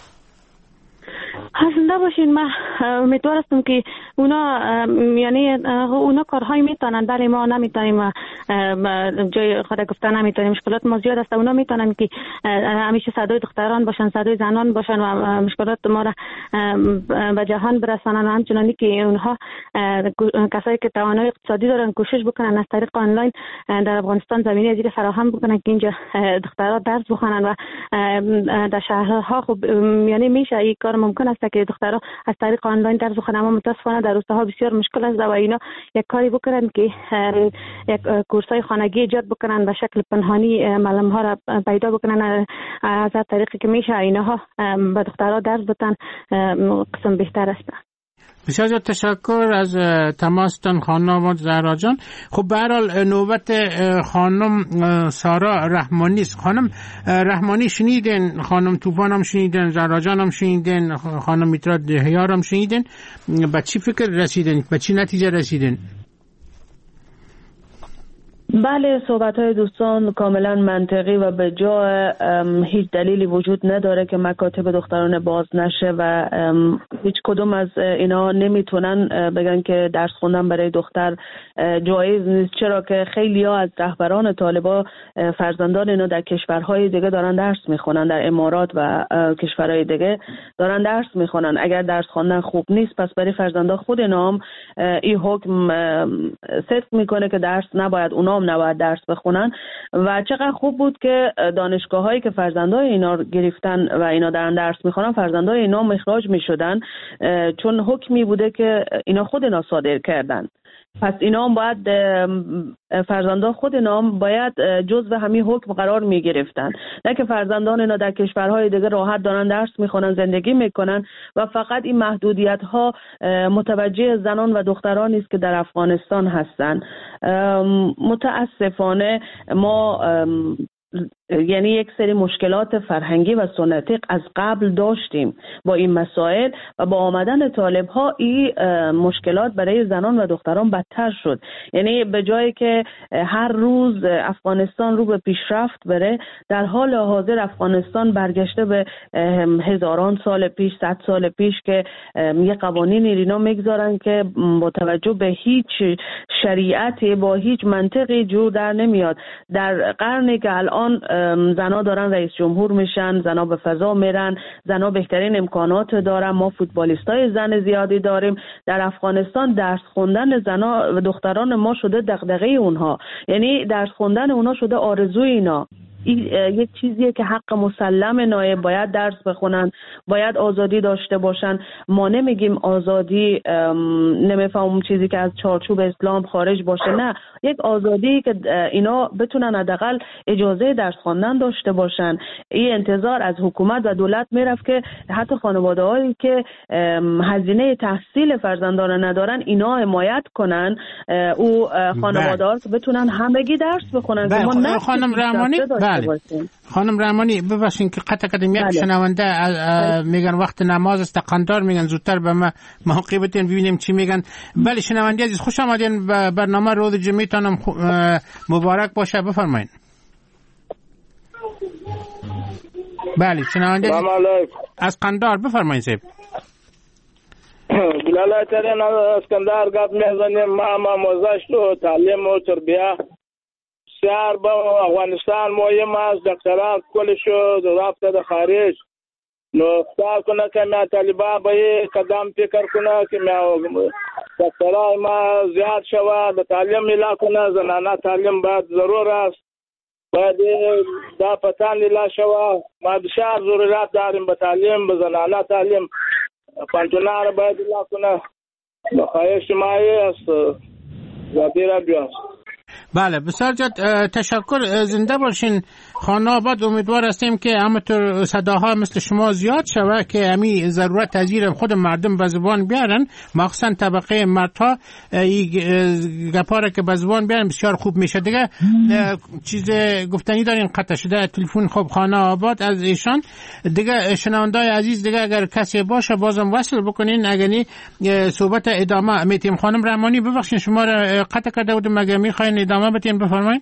زنده باشین. من امیدوار هستم که اونا یعنی اونا کارهای میتونن، ولی ما نمیتونیم، جای خود گفتن نمیتونیم، مشکلات ما زیاد است. اونا میتونن که همیشه صدای دختران باشن، صدای زنان باشن و مشکلات ما را به جهان برسانن. همچنانی که اونها کسایی که توانایی اقتصادی دارن کوشش بکنن از طریق آنلاین در افغانستان زمینه ازیر فراهم بکنن که اینجا دخترها درس بخونن و در شهرها خب یعنی میشه این کار ممکن است که دخترها از طریق آنلاین درس بخونن. اما متاسفانه در روستاها بسیار مشکل است و اینا یک کاری بکنن که یک کورسای خانگی ایجاد بکنن، به شکل پنهانی معلم ها را پیدا بکنن، از طریقی که میشه اینها به دخترها درس بدن قسم بهتر است. بسیار زیاد تشکر از تماستان خانم زهرا جان. خب به هر حال نوبت خانم سارا رحمانی است. خانم رحمانی شنیدین، خانم طوفان هم شنیدین، زهرا جان هم شنیدین، خانم میترا دهیار هم شنیدین. به چی فکر رسیدین؟ به چی نتیجه رسیدین؟ بله، صحبت‌های دوستان کاملا منطقی و به جای، هیچ دلیلی وجود نداره که مکاتب دختران باز نشه و هیچ کدوم از اینا نمیتونن بگن که درس خوندن برای دختر جایز نیست، چرا که خیلی ها از رهبران طالبا فرزندان اینا در کشورهای دیگه دارن درس میخونن، در امارات و کشورهای دیگه دارن درس میخونن. اگر درس خوندن خوب نیست پس برای فرزندان خود اینا هم این حکم صدق میکنه که درس نباید، اونا هم نباید درس بخونن. و چقدر خوب بود که دانشگاه هایی که فرزندای اینا گرفتن و اینا دارن درس میخونن فرزندای اینا مخراج میشدن، چون حکمی بوده که اینا خود اینا صادر کردن پس اینا هم باید فرزندان خود اینا هم باید جزو همین حکم قرار می گرفتن، نه که فرزندان اینا در کشورهای دیگه راحت دارن درس میخونن زندگی میکنن و فقط این محدودیت ها متوجه زنان و دخترانی است که در افغانستان هستن. متاسفانه ما یعنی یک سری مشکلات فرهنگی و سنتی از قبل داشتیم با این مسائل و با آمدن طالب ها این مشکلات برای زنان و دختران بدتر شد. یعنی به جایی که هر روز افغانستان رو به پیشرفت بره، در حال حاضر افغانستان برگشته به هزاران سال پیش، صد سال پیش که یه قوانین اینا میگذارن که با توجه به هیچ شریعتی با هیچ منطقی جور در نمیاد. در قرنی که الان زنا دارن رئیس جمهور میشن، زنا به فضا میرن، زنا بهترین امکانات دارن، ما فوتبالیستای زن زیادی داریم. در افغانستان درس خوندن زنا و دختران ما شده دغدغه اونها، یعنی درس خوندن اونها شده آرزوی اینا. این یک چیزیه که حق مسلم نایب، باید درس بخونن، باید آزادی داشته باشن. ما نمیگیم آزادی نمیفهمم چیزی که از چارچوب اسلام خارج باشه، نه، یک آزادی که اینا بتونن حداقل اجازه درس خواندن داشته باشن. این انتظار از حکومت و دولت میرفت که حتی خانواده‌هایی که هزینه تحصیل فرزندان ندارن اینا حمایت کنن او خانواده‌ها که بتونن همگی درس بخونن. که ما خانم رحمانی بله. خانم رحمانی ببخشید که قطع کردم، یک شنونده میگن وقت نماز است قندار، میگن زودتر به ما موقع بتین ببینیم چی میگن. بله شنونده عزیز خوش آمدین به برنامه روز جمعیتان مبارک باشه، بفرمایید. بله شنونده از قندار بفرمایید صاحب. بلاله ترین از قندار گپ میزنیم. ما ما مزاشت و تعلیم و تربیه بسیار به افغانستان مهم است. دکتران کلی شد رفته در خارج، نو اختار کنه که ما طالبان به قدم فکر کنه که ما دکتران ما زیاد شوه، به تعلیم میلا کنه. زنانه تعلیم باید ضرور است، باید دا پتان لیلا شوه. ما بسیار ضرورت داریم به تعلیم، به زنانه تعلیم. پانتونار باید لیلا کنه. خواهش ما است زادی را بیاست. بله بسیار جد تشکر، زنده باشین خانه آباد. امیدوار هستیم که همینطور صداها مثل شما زیاد شوه که همین ضرورت تغییر خود مردم به زبان بیارن، مخصوصا طبقه مردها گپاره که به زبان بیارن بسیار خوب میشه. دیگه چیز گفتنی دارین؟ قطع شده تلفن. خب خانه آباد از ایشان. دیگه شنوندای عزیز دیگه اگر کسی باشه بازم وصل بکنین، اگر نی صحبت ادامه میتیم. خانم رحمانی ببخشید شما را قطع کرده بودم، مگه میخواین ادامه بتیم؟ بفرمایید.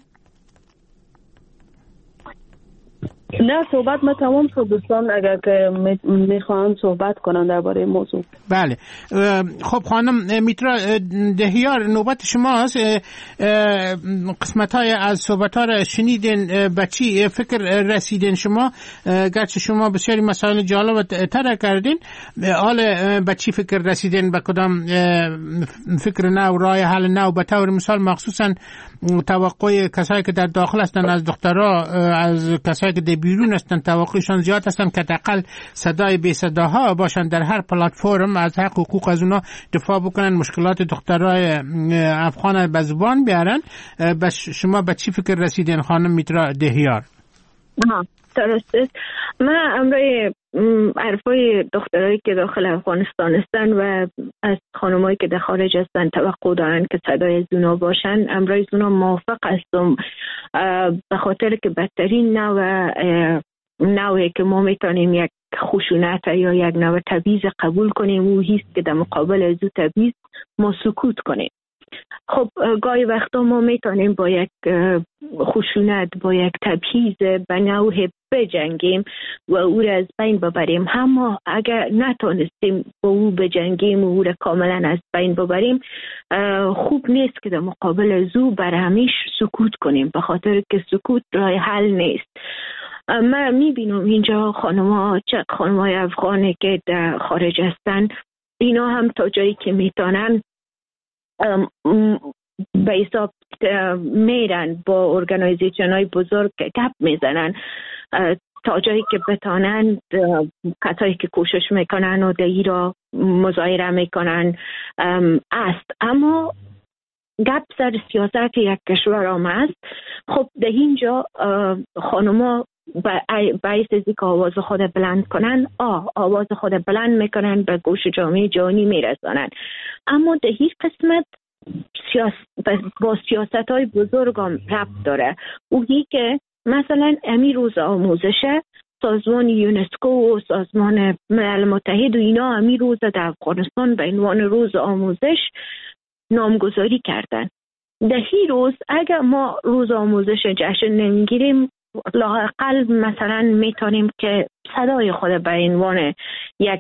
نه صحبت ما تمام شد دوستان، اگر که میخوان صحبت کنن درباره موضوع. بله خب خانم میترا دهیار نوبت شماست. قسمت های از صحبت ها را شنیدین، به چی فکر رسیدین شما؟ گرچه شما بسیاری مسائل جالب تر کردین، حال به چی فکر رسیدین؟ به کدام فکر نو، راه حل نو؟ به طور مثال مخصوصا توقع کسایی که در داخل هستن از دخترها، از کسایی که در بیرون هستن، توقعشان زیاد هستن که حداقل صدای بی صداها باشن در هر پلتفرم، از حق حقوق از اونا دفاع بکنن، مشکلات دخترای افغان به زبان بیارن. بس شما به چی فکر رسیدین خانم میترا دهیار؟ ها درسته. من امروی عرفای دخترایی که داخل افغانستان هستن و از خانمایی که در خارج هستن توقع دارن که صدای از اونا باشن، امروی اونا موافق هستم، به خاطر که بدترین نوع نوعی که ما میتونیم یک خشونت یا یک نوع تبعیض قبول کنیم او هیست که در مقابل از او تبعیض ما سکوت کنیم. خب گاهی وقتا ما میتونیم با یک خشونت، با یک تبعیض به نوع بجنگیم و او را از بین ببریم، اما اگر نتونستیم با او بجنگیم و او را کاملا از بین ببریم، خوب نیست که در مقابل از او بر همیش سکوت کنیم، به خاطر که سکوت راه حل نیست. من میبینم اینجا خانم‌ها، چه خانم‌های افغانی که در خارج هستن، اینا هم تا جایی که میتونن به حساب میرن با ارگانیزیشن های بزرگ گپ میزنن تا جایی که بتانن. کسایی که کوشش میکنن و دهی را مظاهره میکنن است، اما گپ سر سیاست یک کشور آمد. خب در اینجا خانوما باعث از که آواز خود بلند کنن آه آواز خود بلند میکنن به گوش جامعه جهانی میرسانن، اما در این قسمت سیاست با سیاست های بزرگ هم ربط داره. اویی که مثلا امی روز آموزش سازمان یونسکو و سازمان ملل متحد و اینا امی روز در افغانستان به عنوان روز آموزش نامگذاری کردن. در این روز اگر ما روز آموزش جشن نمیگیریم، لااقل مثلا میتونیم که صدای خود به عنوان یک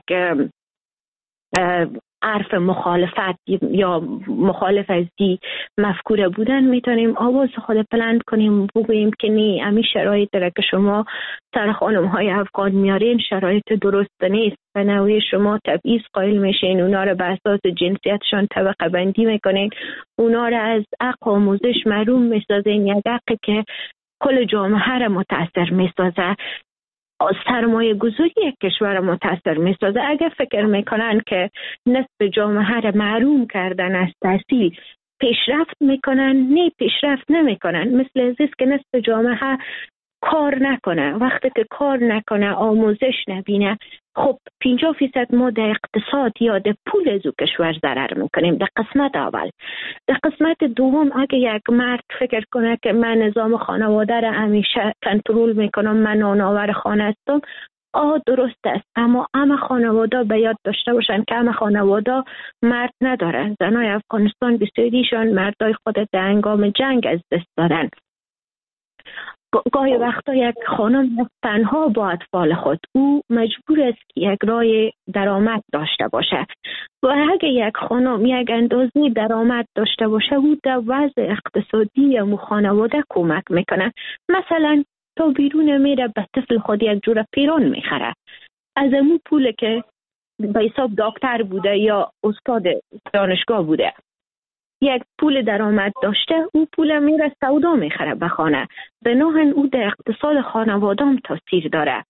حرف مخالفت یا مخالف از دی مفکوره بودن میتونیم آواز خود بلند کنیم، بگوییم که نی امی شرایط داره که شما سر خانم های افغان میارین شرایط درست نیست، به نوعی شما تبعیض قائل میشین، اونا رو به اساس جنسیتشان طبقه بندی میکنین، اونا رو از حق آموزش محروم میسازین، یک حقی که کل جامعه را متاثر میسازه، سرمایه گذاری یک کشور متاثر میسازه. اگر فکر میکنن که نصف جامعه را محروم کردن از تحصیل پیشرفت میکنن، نه پیشرفت نمیکنن. مثل ازیست که نصف جامعه کار نکنه، وقتی که کار نکنه آموزش نبینه، خب پنجاه فیصد ما در اقتصاد یا در پول از او کشور ضرر میکنیم. در قسمت اول. در قسمت دوم اگه یک مرد فکر کنه که من نظام خانواده را همیشه کنترل میکنم، من نانآور خانه هستم، آه درست است، اما همه خانواده به یاد داشته باشن که همه خانواده مرد ندارن. زنای افغانستان بسیاریشان مردای خود در هنگام جنگ از دست دادن. گاهی وقتا یک خانم تنها با اطفال خود، او مجبور است که یک راه درآمد داشته باشه و اگه یک خانم یک اندازه درآمد داشته باشه، او در وضع اقتصادی مو خانواده کمک میکنه. مثلا تا بیرون میره به طفل خود یک جور پیران میخره، از امو پول که به حساب دکتر بوده یا استاد دانشگاه بوده یک پول درآمد داشته، او پول میره سودا میخره به خانه، بناهن او در اقتصاد خانواده هم تاثیر داره.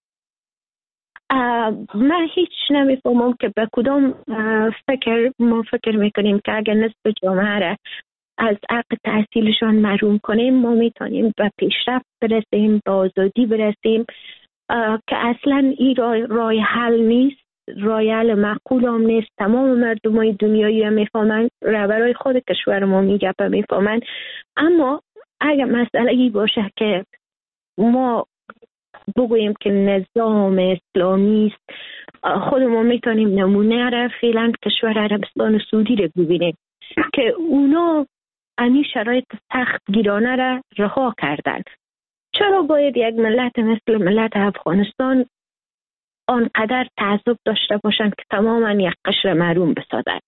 من هیچ نمیفهمم که به کدام فکر ما فکر میکنیم که اگر نصف جامعه را از حق تحصیلشان محروم کنیم ما میتونیم به پیشرفت برسیم، به آزادی برسیم، که اصلا این راه, راه حل نیست، راه حل معقول هم نیست. تمام مردم های دنیایی هم میفهمن، رهبرای خود کشور ما میگه میفهمن. اما اگر مسئله ای باشه که ما بگوییم که نظام اسلامی است، خودمون میتونیم نمونه را فعلا کشور عربستان و سعودی را ببینیم که اونا امی شرایط سخت گیرانه را رها کردن. چرا باید یک ملت مثل ملت افغانستان آنقدر تعصب داشته باشند که تماما یک قشر محروم بسازند؟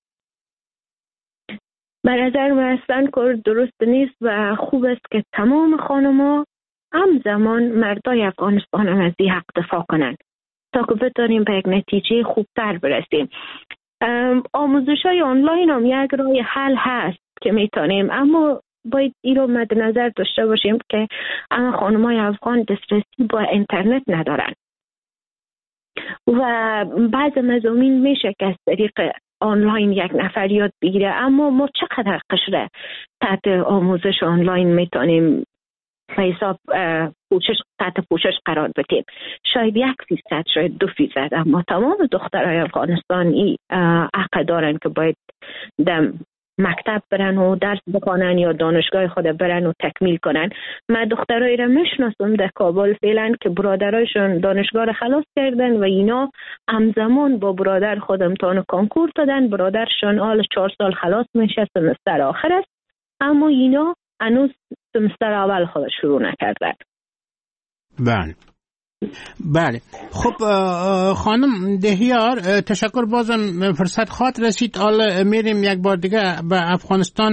به نظر من اصلا کار درست نیست و خوب است که تمام خانم‌ها همزمان مردای افغانستان هم از این حق دفاع کنند تا که بتونیم به یک نتیجه خوبتر برسیم. آموزش های آنلاین هم یک راه حل هست که میتونیم، اما باید این رو مد نظر داشته باشیم که اما خانم‌های افغان دسترسی با اینترنت ندارن و بعض مضامین میشه که از طریق آنلاین یک نفر یاد بگیره، اما ما چقدر قشر تحت آموزش آنلاین میتونیم به حساب پوشش تحت پوشش قرار بدیم؟ شاید یک فیصد، شاید دو فیصد، اما تمام دخترای افغانستان این حق دارن که باید در مکتب برن و درس بخونن یا دانشگاه خود برن و تکمیل کنن. من دخترایی را میشناسم در کابل فعلا که برادرایشون دانشگاه را خلاص کردن و اینا همزمان با برادر خود امتحان کنکور دادن. برادرشون حال چهار سال خلاص میشه، سمستر آخر است، اما اینا هنوز سمستر اول خود شروع نکردن. بله بله. خب خانم دهیار، تشکر، بازم فرصت خاطر رسید. حالا میریم یک بار دیگه به افغانستان.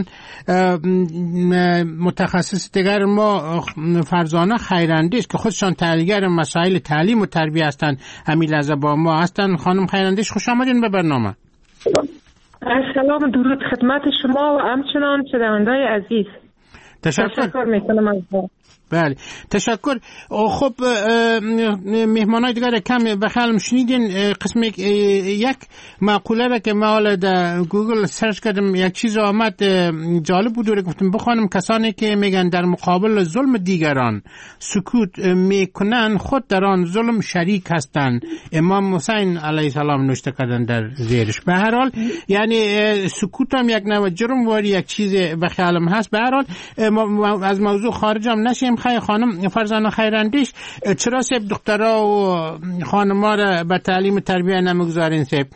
متخصص دیگر ما فرزانه خیراندی است که خودشان تحلیلگر مسائل تعلیم و تربیت هستند، همین لحظه با ما هستند. خانم خیراندیش خوش آمدین به برنامه. سلام، درود خدمت شما و همچنان شنوندگان عزیز. تشکر, تشکر میکنم از بله تشکر. خب مهمانای دیگر کم بخیالم شنیدین قسم یک مقوله را که ما در گوگل سرچ کردم یک چیز آمد جالب بود و گفتم بخوانم. کسانی که میگن در مقابل ظلم دیگران سکوت میکنن خود در آن ظلم شریک هستند. امام حسین علیه السلام نوشته کردن در زیرش. به هر حال یعنی سکوت هم یک نوع جرم واری یک چیز بخیالم هست. به هر حال از موضوع خارجم نشیم. خیر خانم فرزانه خیراندیش، چرا سیب دخترها و خانم‌ها را به تعلیم تربیه نمیگذارین سیب؟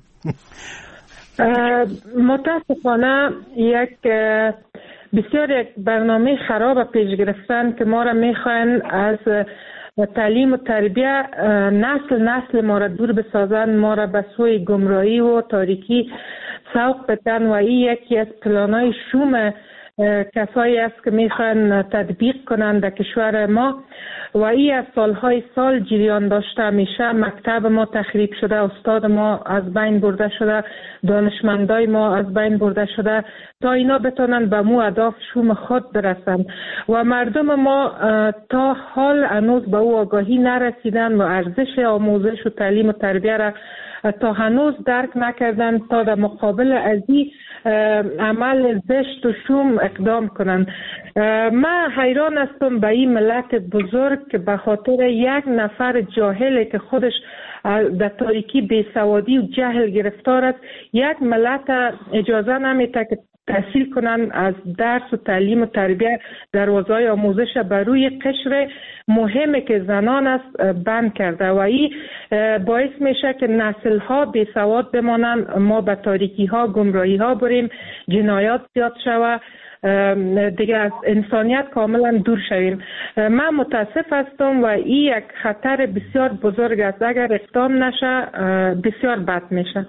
متاسفانه یک بسیار یک برنامه خراب پیش گرفتن که ما را میخواین از تعلیم و تربیه نسل نسل ما را دور بسازن، ما را به سوی گمراهی و تاریکی سوق بدن و این یکی از پلانای شوم کسایی است که میخوان تطبیق کنند در کشور ما و این از سالهای سال جریان داشته. میشه مکتب ما تخریب شده، استاد ما از بین برده شده، دانشمندای ما از بین برده شده تا اینا بتونن به مو اهداف شوم خود برسن و مردم ما تا حال هنوز به او آگاهی نرسیدن و ارزش آموزش و تعلیم و تربیه را تا هنوز درک نکردن تا در مقابل از این عمل زشت و شوم اقدام کنند. من حیران هستم به این ملت بزرگ که به خاطر یک نفر جاهلی که خودش در تاریکی بیسوادی و جهل گرفتار است، یک ملت اجازه نمیده که تحصیل کنن از درس و تعلیم و تربیه دروازه‌های آموزش بر روی قشر مهمی که زنان است بند کرده و این باعث میشه که نسل ها بی سواد بمانن، ما به تاریکی ها گمراهی ها بریم، جنایات زیاد شوه، دیگه از انسانیت کاملا دور شویم. من متاسف هستم و این یک خطر بسیار بزرگ است. اگر اقدام نشه بسیار بد میشه.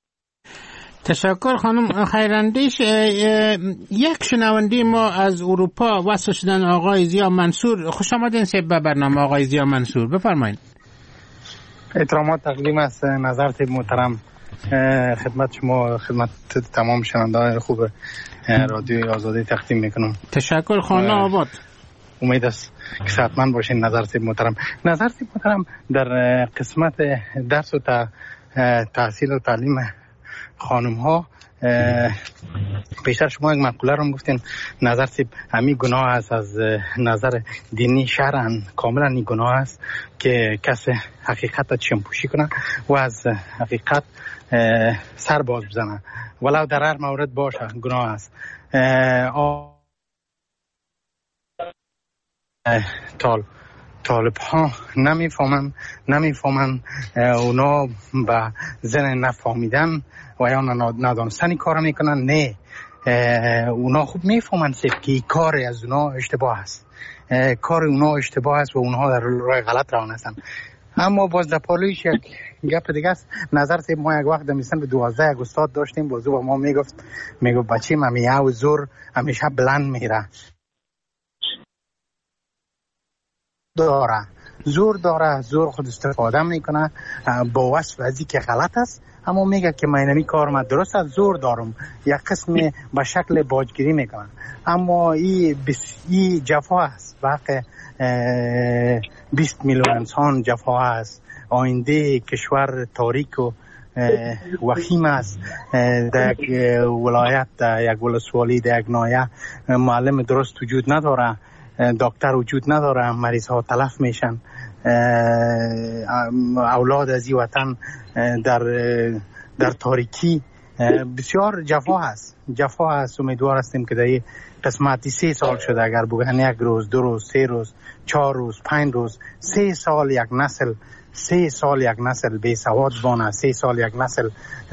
تشکر خانم خیراندیش. یک شنونده ما از اروپا وصل شدن آقای زیا منصور. خوش آمدین سیب به برنامه آقای زیا منصور، بفرمایید. احترامات تقدیم است نظر طیب محترم خدمت شما، خدمت تمام شنوندگان خوب رادیو آزادی تقدیم میکنم. تشکر خانه آباد. امید است که صحتمند باشین نظر طیب محترم. نظر طیب محترم در قسمت درس و تحصیل و تعلیم خانم ها بیشتر شما یک مقوله رو گفتین نظر طیب همی گناه است از نظر دینی شرعاً کاملا این گناه است که کسی حقیقت چشم‌پوشی کنه و از حقیقت سر باز بزنه ولو در هر مورد باشه گناه است. تال طالب ها نمیفهمن نمیفهمن اونا به زن نفهمیدن و یا ندانستن کار میکنن. نه اونا خوب میفهمن که کار از اونا اشتباه است، کار اونا اشتباه است و اونها در راه غلط روان هستن. اما باز در پالویش یک گپ دیگه است. نظر طیب ما یک وقت دمیستن به دوازده یک استاد داشتیم بازو با ما میگفت میگفت بچیم همیه و زور همیشه بلند میره داره، زور داره، زور خود استفاده میکنه با وصف ازی که غلط است، اما میگه که من اینمی کار من درست است، زور دارم، یک قسم به شکل باجگیری میکنن. اما این ای جفا است، واقع بیست میلیون انسان جفا است. آینده کشور تاریک و وخیم است. در یک ولایت، در یک ولسوالی، در یک ناحیه معلم درست وجود نداره، دکتر وجود نداره، مریض ها تلف میشن، اولاد از این وطن در در تاریکی بسیار جفا هست جفا هست. امیدوار هستیم که در این قسمتی سه سال شده، اگر بگن یک روز، دو روز، سه روز، چهار روز، پنج روز، سه سال یک نسل سه سال یک نسل بی سواد بانه، سه سال یک نسل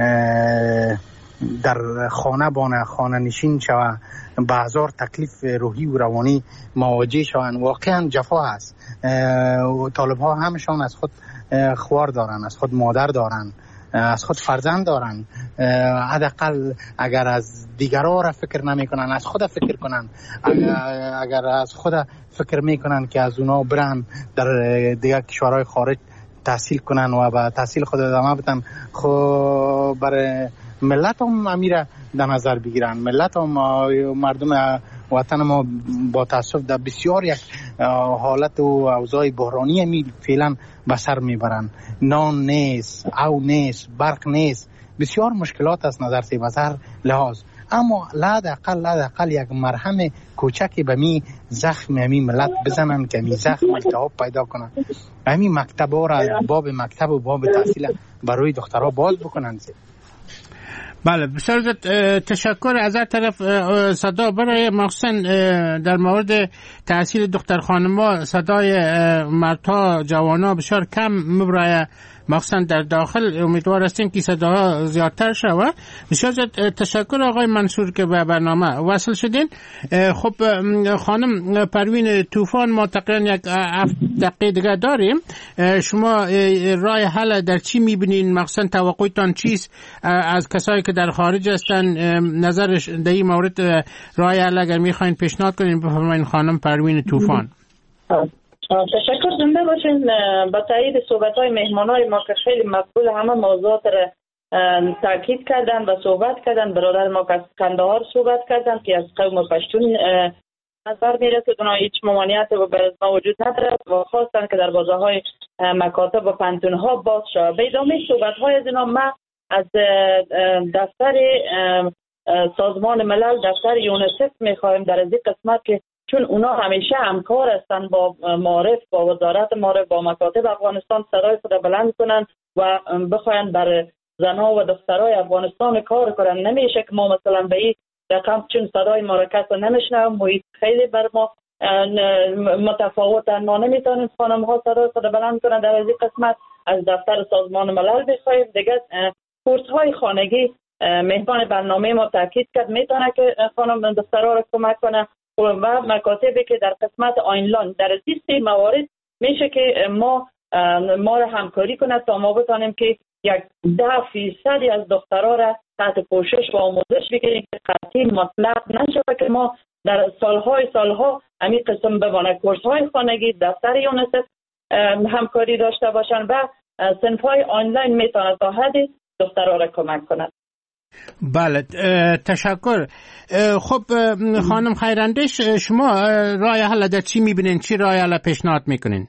در خانه بانه، خانه نشین شوه، به هزار تکلیف روحی و روانی مواجه شوند. واقعا جفا هست. طالب ها همشان از خود خوار دارن، از خود مادر دارن، از خود فرزند دارن. حداقل اگر از دیگرها را فکر نمی کنن، از خود فکر کنن. اگر, اگر از خود فکر می کنن که از اونا برن در دیگر کشورهای خارج تحصیل کنن و به تحصیل خود ادامه بدن، خب برای ملت هم امیره در نظر بگیرن. ملت هم مردم وطن ما با تاسف در بسیار یک حالت و اوضاع بحرانی می فعلا به سر میبرن. نان نیست، او نیست، برق نیست، بسیار مشکلات از نظر سیبزر لحاظ. اما لحد اقل لحد اقل یک مرهم کوچکی به می زخم همی ملت بزنن که می زخم التهاب پیدا کنن، همی مکتب ها را باب مکتب و باب تحصیل برای دخترها باز بکنن. بله بسیار تشکر. از هر طرف صدا برای مخصوصا در مورد تحصیل دختر خانم‌ها صدای مردها جوانا بسیار کم میبرای، مخصوصا در داخل. امیدوار هستیم که صداها زیادتر شود. بسیار تشکر آقای منصور که به برنامه وصل شدین. خب خانم پروین طوفان، ما تقریبا یک هفت دقیقه دیگه داریم. شما راه حل در چی میبینین؟ مخصوصا توقعتان چیست از کسایی که در خارج هستن؟ نظرش در این مورد راه حل اگر میخواین پیشنهاد کنین بفرمایین خانم پروین طوفان. تشکر. زنده باشین. با تایید صحبت‌های مهمانای ما که خیلی مقبول همه موضوعات را تاکید کردن و صحبت کردن. برادر ما که از کندهار صحبت کردن که از قوم پشتون نظر میرسه اونا هیچ ممانعت و برای ما وجود نداره و خواستن که در بازارهای مکاتب و پنتون‌ها باز شود. به ادامه صحبت‌های از اینا ما از دفتر سازمان ملل، دفتر یونیسف می‌خوایم در از این قسمت که چون اونا همیشه همکار هستن با معارف، با وزارت معارف، با مکاتب افغانستان، صدای خود بلند کنن و بخواین بر زنها و دخترای افغانستان کار کنن. نمیشه که ما مثلا به این رقم چون صدای ما را کس نمیشنویم، محیط خیلی بر ما متفاوتن، ما نمیتونیم خانم ها صدای خود بلند کنن. در این قسمت از دفتر سازمان ملل بخوایم. دیگه کورس های خانگی مهمان برنامه ما تاکید کرد میتونه که خانم دخترها را کمک کنه و مکاتبی که در قسمت آینلاین در سیستم موارد میشه که ما ما را همکاری کنه تا ما بتانیم که یک ده فیصدی از دخترها را تحت پوشش و آموزش بگیریم که قطعی مطلق نشه که ما در سالهای سالها همین قسم بمانه. کورس های خانگی دفتر یونیسف همکاری داشته باشن و صنف های آنلاین میتونه تا حدی دخترها را کمک کنه. بله تشکر. خب خانم خیراندیش، شما راه حل در چی میبینین؟ چی راه حل پیشنهاد میکنین؟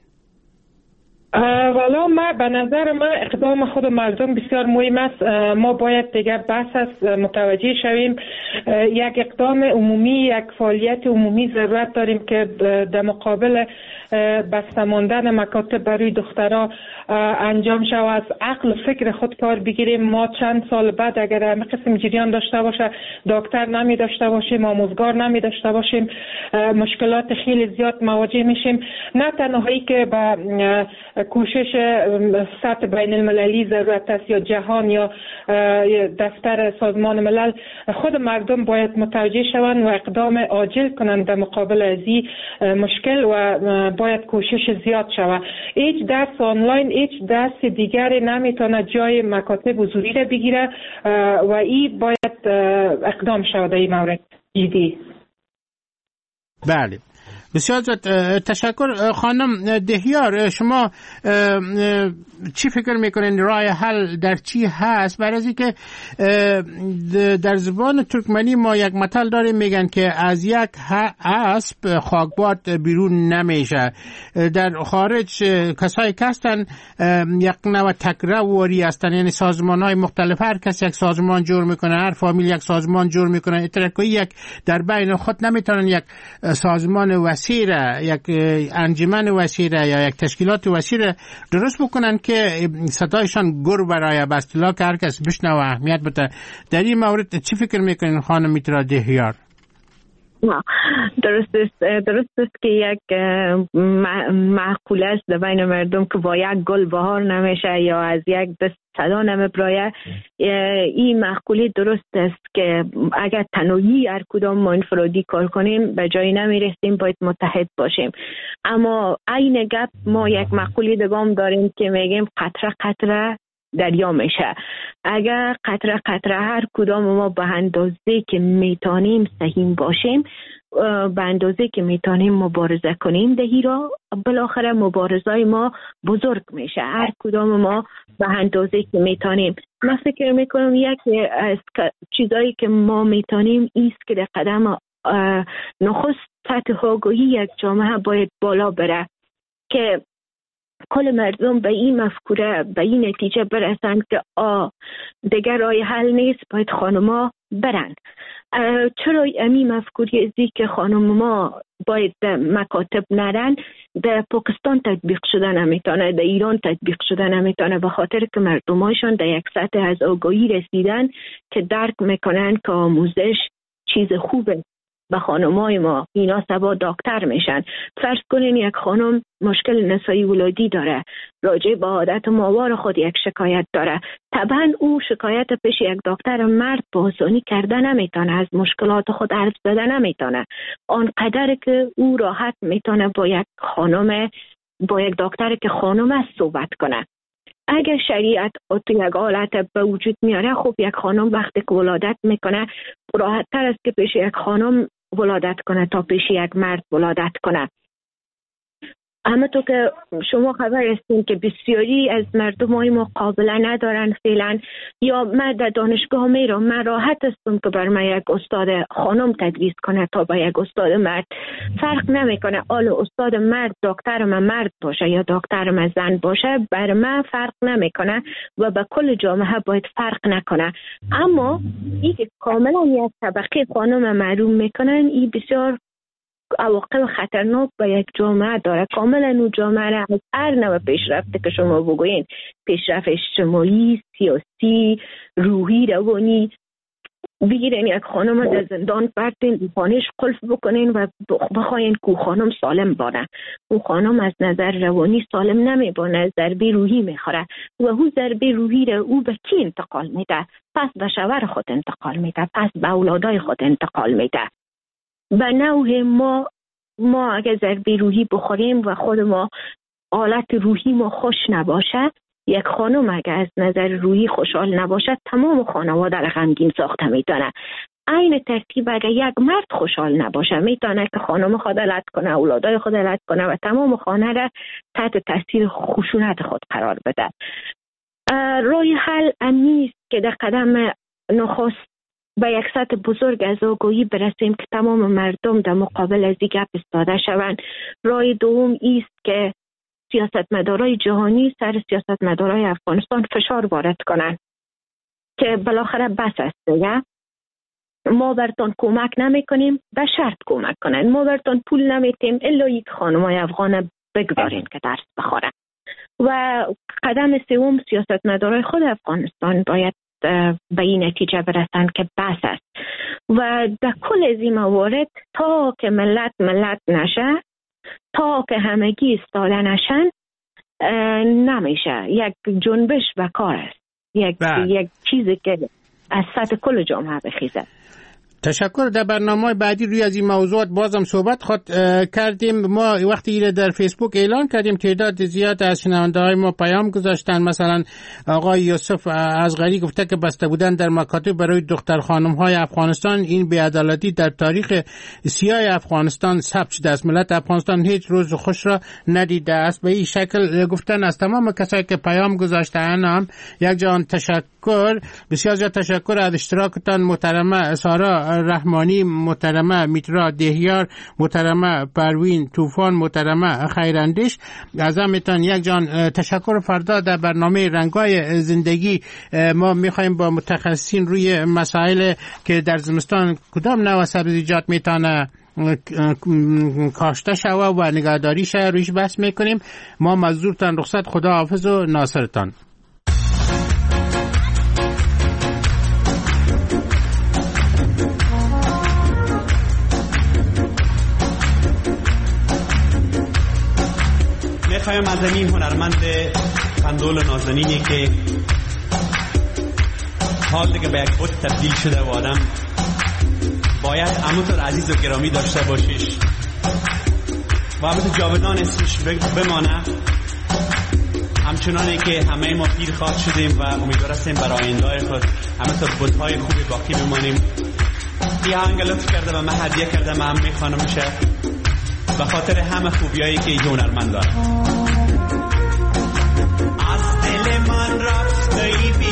والا ما به نظر من اقدام خود مردم بسیار مهم است. ما باید دیگر بحث است متوجه شویم. یک اقدام عمومی، یک فعالیت عمومی ضرورت داریم که در مقابل بسته ماندن مکاتب برای دخترها انجام شود. از عقل و فکر خود کار بگیریم. ما چند سال بعد اگر همه قسم جریان داشته باشه، دکتر نمی داشته باشیم، آموزگار نمی داشته باشیم، مشکلات خیلی زیاد مواجه میشیم. نه تنهایی که با کوشش سطح بین المللی ضرورت است یا جهان یا دفتر سازمان ملل، خود مردم باید متوجه شوند و اقدام عاجل کنند در مقابل از این مشکل و باید کوشش زیاد شود. هیچ درس آنلاین، هیچ درس دیگری نمیتونه جای مکاتب حضوری را بگیره و این باید اقدام شود در این مورد جدی. بله بسیار تشکر. خانم دهیار، شما چی فکر میکنین راه حل در چی هست؟ برای از اینکه در زبان ترکمنی ما یک مثل داریم میگن که از یک اسب خاکباد بیرون نمیشه. در خارج کسایی که هستن یک نوع تکرواری هستن، یعنی سازمان های مختلف، هر کس یک سازمان جور میکنه، هر فامیل یک سازمان جور میکنه. اترکوی یک در بین خود نمیتونن یک سازمان وسیع، یک انجمن وسیع یا یک تشکیلات وسیع درست بکنن که صدایشان گر برای به اصطلاح که هر کس بشنوه و اهمیت بده. در این مورد چی فکر میکنین خانم میترا دهیار؟ درست است درست است که یک معقوله است در بین مردم که با یک گل بهار نمیشه یا از یک دست صدا نمیبراید. این معقوله درست است که اگر تنهایی هر کدام ما انفرادی کار کنیم به جایی نمیرسیم، باید متحد باشیم. اما عین گپ ما یک معقوله دگام داریم که میگیم قطره قطره دریا میشه. اگر قطره قطره هر کدام ما به اندازه که میتونیم سهیم باشیم، به اندازه که میتونیم مبارزه کنیم دهی را، بالاخره مبارزای ما بزرگ میشه. هر کدام ما به اندازه که میتونیم. من فکر میکنم یک از چیزایی که ما میتونیم ایست که در قدم نخست سطح آگاهی یک جامعه باید بالا بره که کل مردم به این مفکوره به این نتیجه برسند که آ دیگر راه حل نیست، باید خانما برن. چرا امی مفکوری ازی که خانما باید مکاتب نرن در پاکستان تطبیق شده نمیتونه، در ایران تطبیق شده نمیتونه، به خاطر که مردمایشان در یک سطح از آگاهی رسیدن که درک میکنن که آموزش چیز خوبه. به خانمای ما اینا سبا دکتر میشن. فرض کنین یک خانم مشکل نسایی ولادی داره، راجع به عادت ماوار خود یک شکایت داره، طبعا او شکایت پیش یک دکتر مرد با آسانی کرده نمیتونه، از مشکلات خود عرض بده نمیتونه، آنقدر که او راحت میتونه با یک خانم با یک دکتر که خانم است صحبت کنه. اگر شریعت تو یک حالت به وجود میاره، خب یک خانم وقتی که ولادت میکنه راحت تر است که پیش یک خانم ولادت کنه تا پیش یک مرد ولادت کنه. اما تو که شما خبر هستین که بسیاری از مردم های ما قابله ندارن فعلا، یا من در دانشگاه میرم، من راحت هستم که بر من یک استاد خانم تدریس کنه تا با یک استاد مرد. فرق نمیکنه آیا استاد مرد دکتر من مرد باشه یا دکتر من زن باشه، بر من فرق نمیکنه و به کل جامعه باید فرق نکنه. اما این که کاملا یک طبقه خانم معلوم میکنن، این بسیار عواقب خطرناک به یک جامعه داره. کاملا اون جامعه را از هر نوع پیشرفته که شما بگوین، پیشرفت اجتماعی، سیاسی، روحی، روانی، بگیرین یک خانم را در زندان بردین، خانهش قلف بکنین و بخواین که خانم سالم بانه. اون خانم از نظر روانی سالم نمی بانه، ضربه روحی میخوره و اون ضربه روحی را او به کی انتقال میده؟ پس به شوهر خود انتقال میده، پس به اولادای خود انتقال میده. به نوع ما ما اگر ضربه روحی بخوریم و خود ما حالت روحی ما خوش نباشه، یک خانم اگر از نظر روحی خوشحال نباشه، تمام خانواده را غمگین ساخته میتونه. عین ترتیب اگر یک مرد خوشحال نباشه، میتونه که خانم خود لط کنه، اولادای خود لط کنه و تمام خانه را تحت تاثیر خشونت خود قرار بده. راه حل امیست که در قدم نخست به یک سطح بزرگ از آگاهی برسیم که تمام مردم در مقابل از این گپ ایستاده شوند. راه دوم ایست که سیاستمدارای جهانی سر سیاستمدارای افغانستان فشار وارد کنند که بالاخره بس است دیگه، ما برتون کمک نمی کنیم، به شرط کمک کنند. ما برتون پول نمیتیم الا یک خانمای افغان بگذارین که درس بخورن. و قدم سوم سیاستمدارای خود افغانستان باید به این نتیجه برسند که بس است و در کل از این موارد تا که ملت ملت نشه، تا که همگی ایستاده نشن، نمیشه. یک جنبش و کار است، یک بله. یک چیزی که از سطح کل جامعه بخیزه. تشکر. در برنامه بعدی روی از این موضوعات بازم صحبت خود کردیم. ما وقتی ایره در فیسبوک اعلان کردیم تعداد زیاد از شنونده های ما پیام گذاشتن. مثلا آقای یوسف ازغری گفته که بسته بودن در مکاتب برای دختر خانم های افغانستان، این بی‌عدالتی در تاریخ سیاه افغانستان ثبت شده است. ملت افغانستان هیچ روز خوش را ندیده است. به این شکل گفتن از تمام کسایی که پیام گذاشتن هم یک جان تشکر، بسیار زیاد تشکر از اشتراکتان. محترمه سارا رحمانی، محترمه میترا دهیار، محترمه پروین طوفان، محترمه خیراندیش، از همتان یک جان تشکر. فردا در برنامه رنگای زندگی ما میخوایم با متخصصین روی مسائل که در زمستان کدام نوع سبزیجات میتونه کاشته شوه و نگهداری شوه رویش بحث میکنیم. ما مزدورتان رخصت، خدا حافظ و ناصرتان. میخوایم از این هنرمند قندول نازنینی که حال دیگه به یک بود تبدیل شده و آدم باید همونطور عزیز و گرامی داشته باشیش و همونطور جاودان اسمش بمانه، همچنانی که همه ما پیر خواد شدیم و امیدوار هستیم برای آینده خود همونطور بودهای خوبی باقی بمانیم. یه آهنگ لطف کرده و من هدیه کرده، من هم میخوانم میشه به خاطر همه خوبیایی که این هنرمند داره. از دل من رفته ای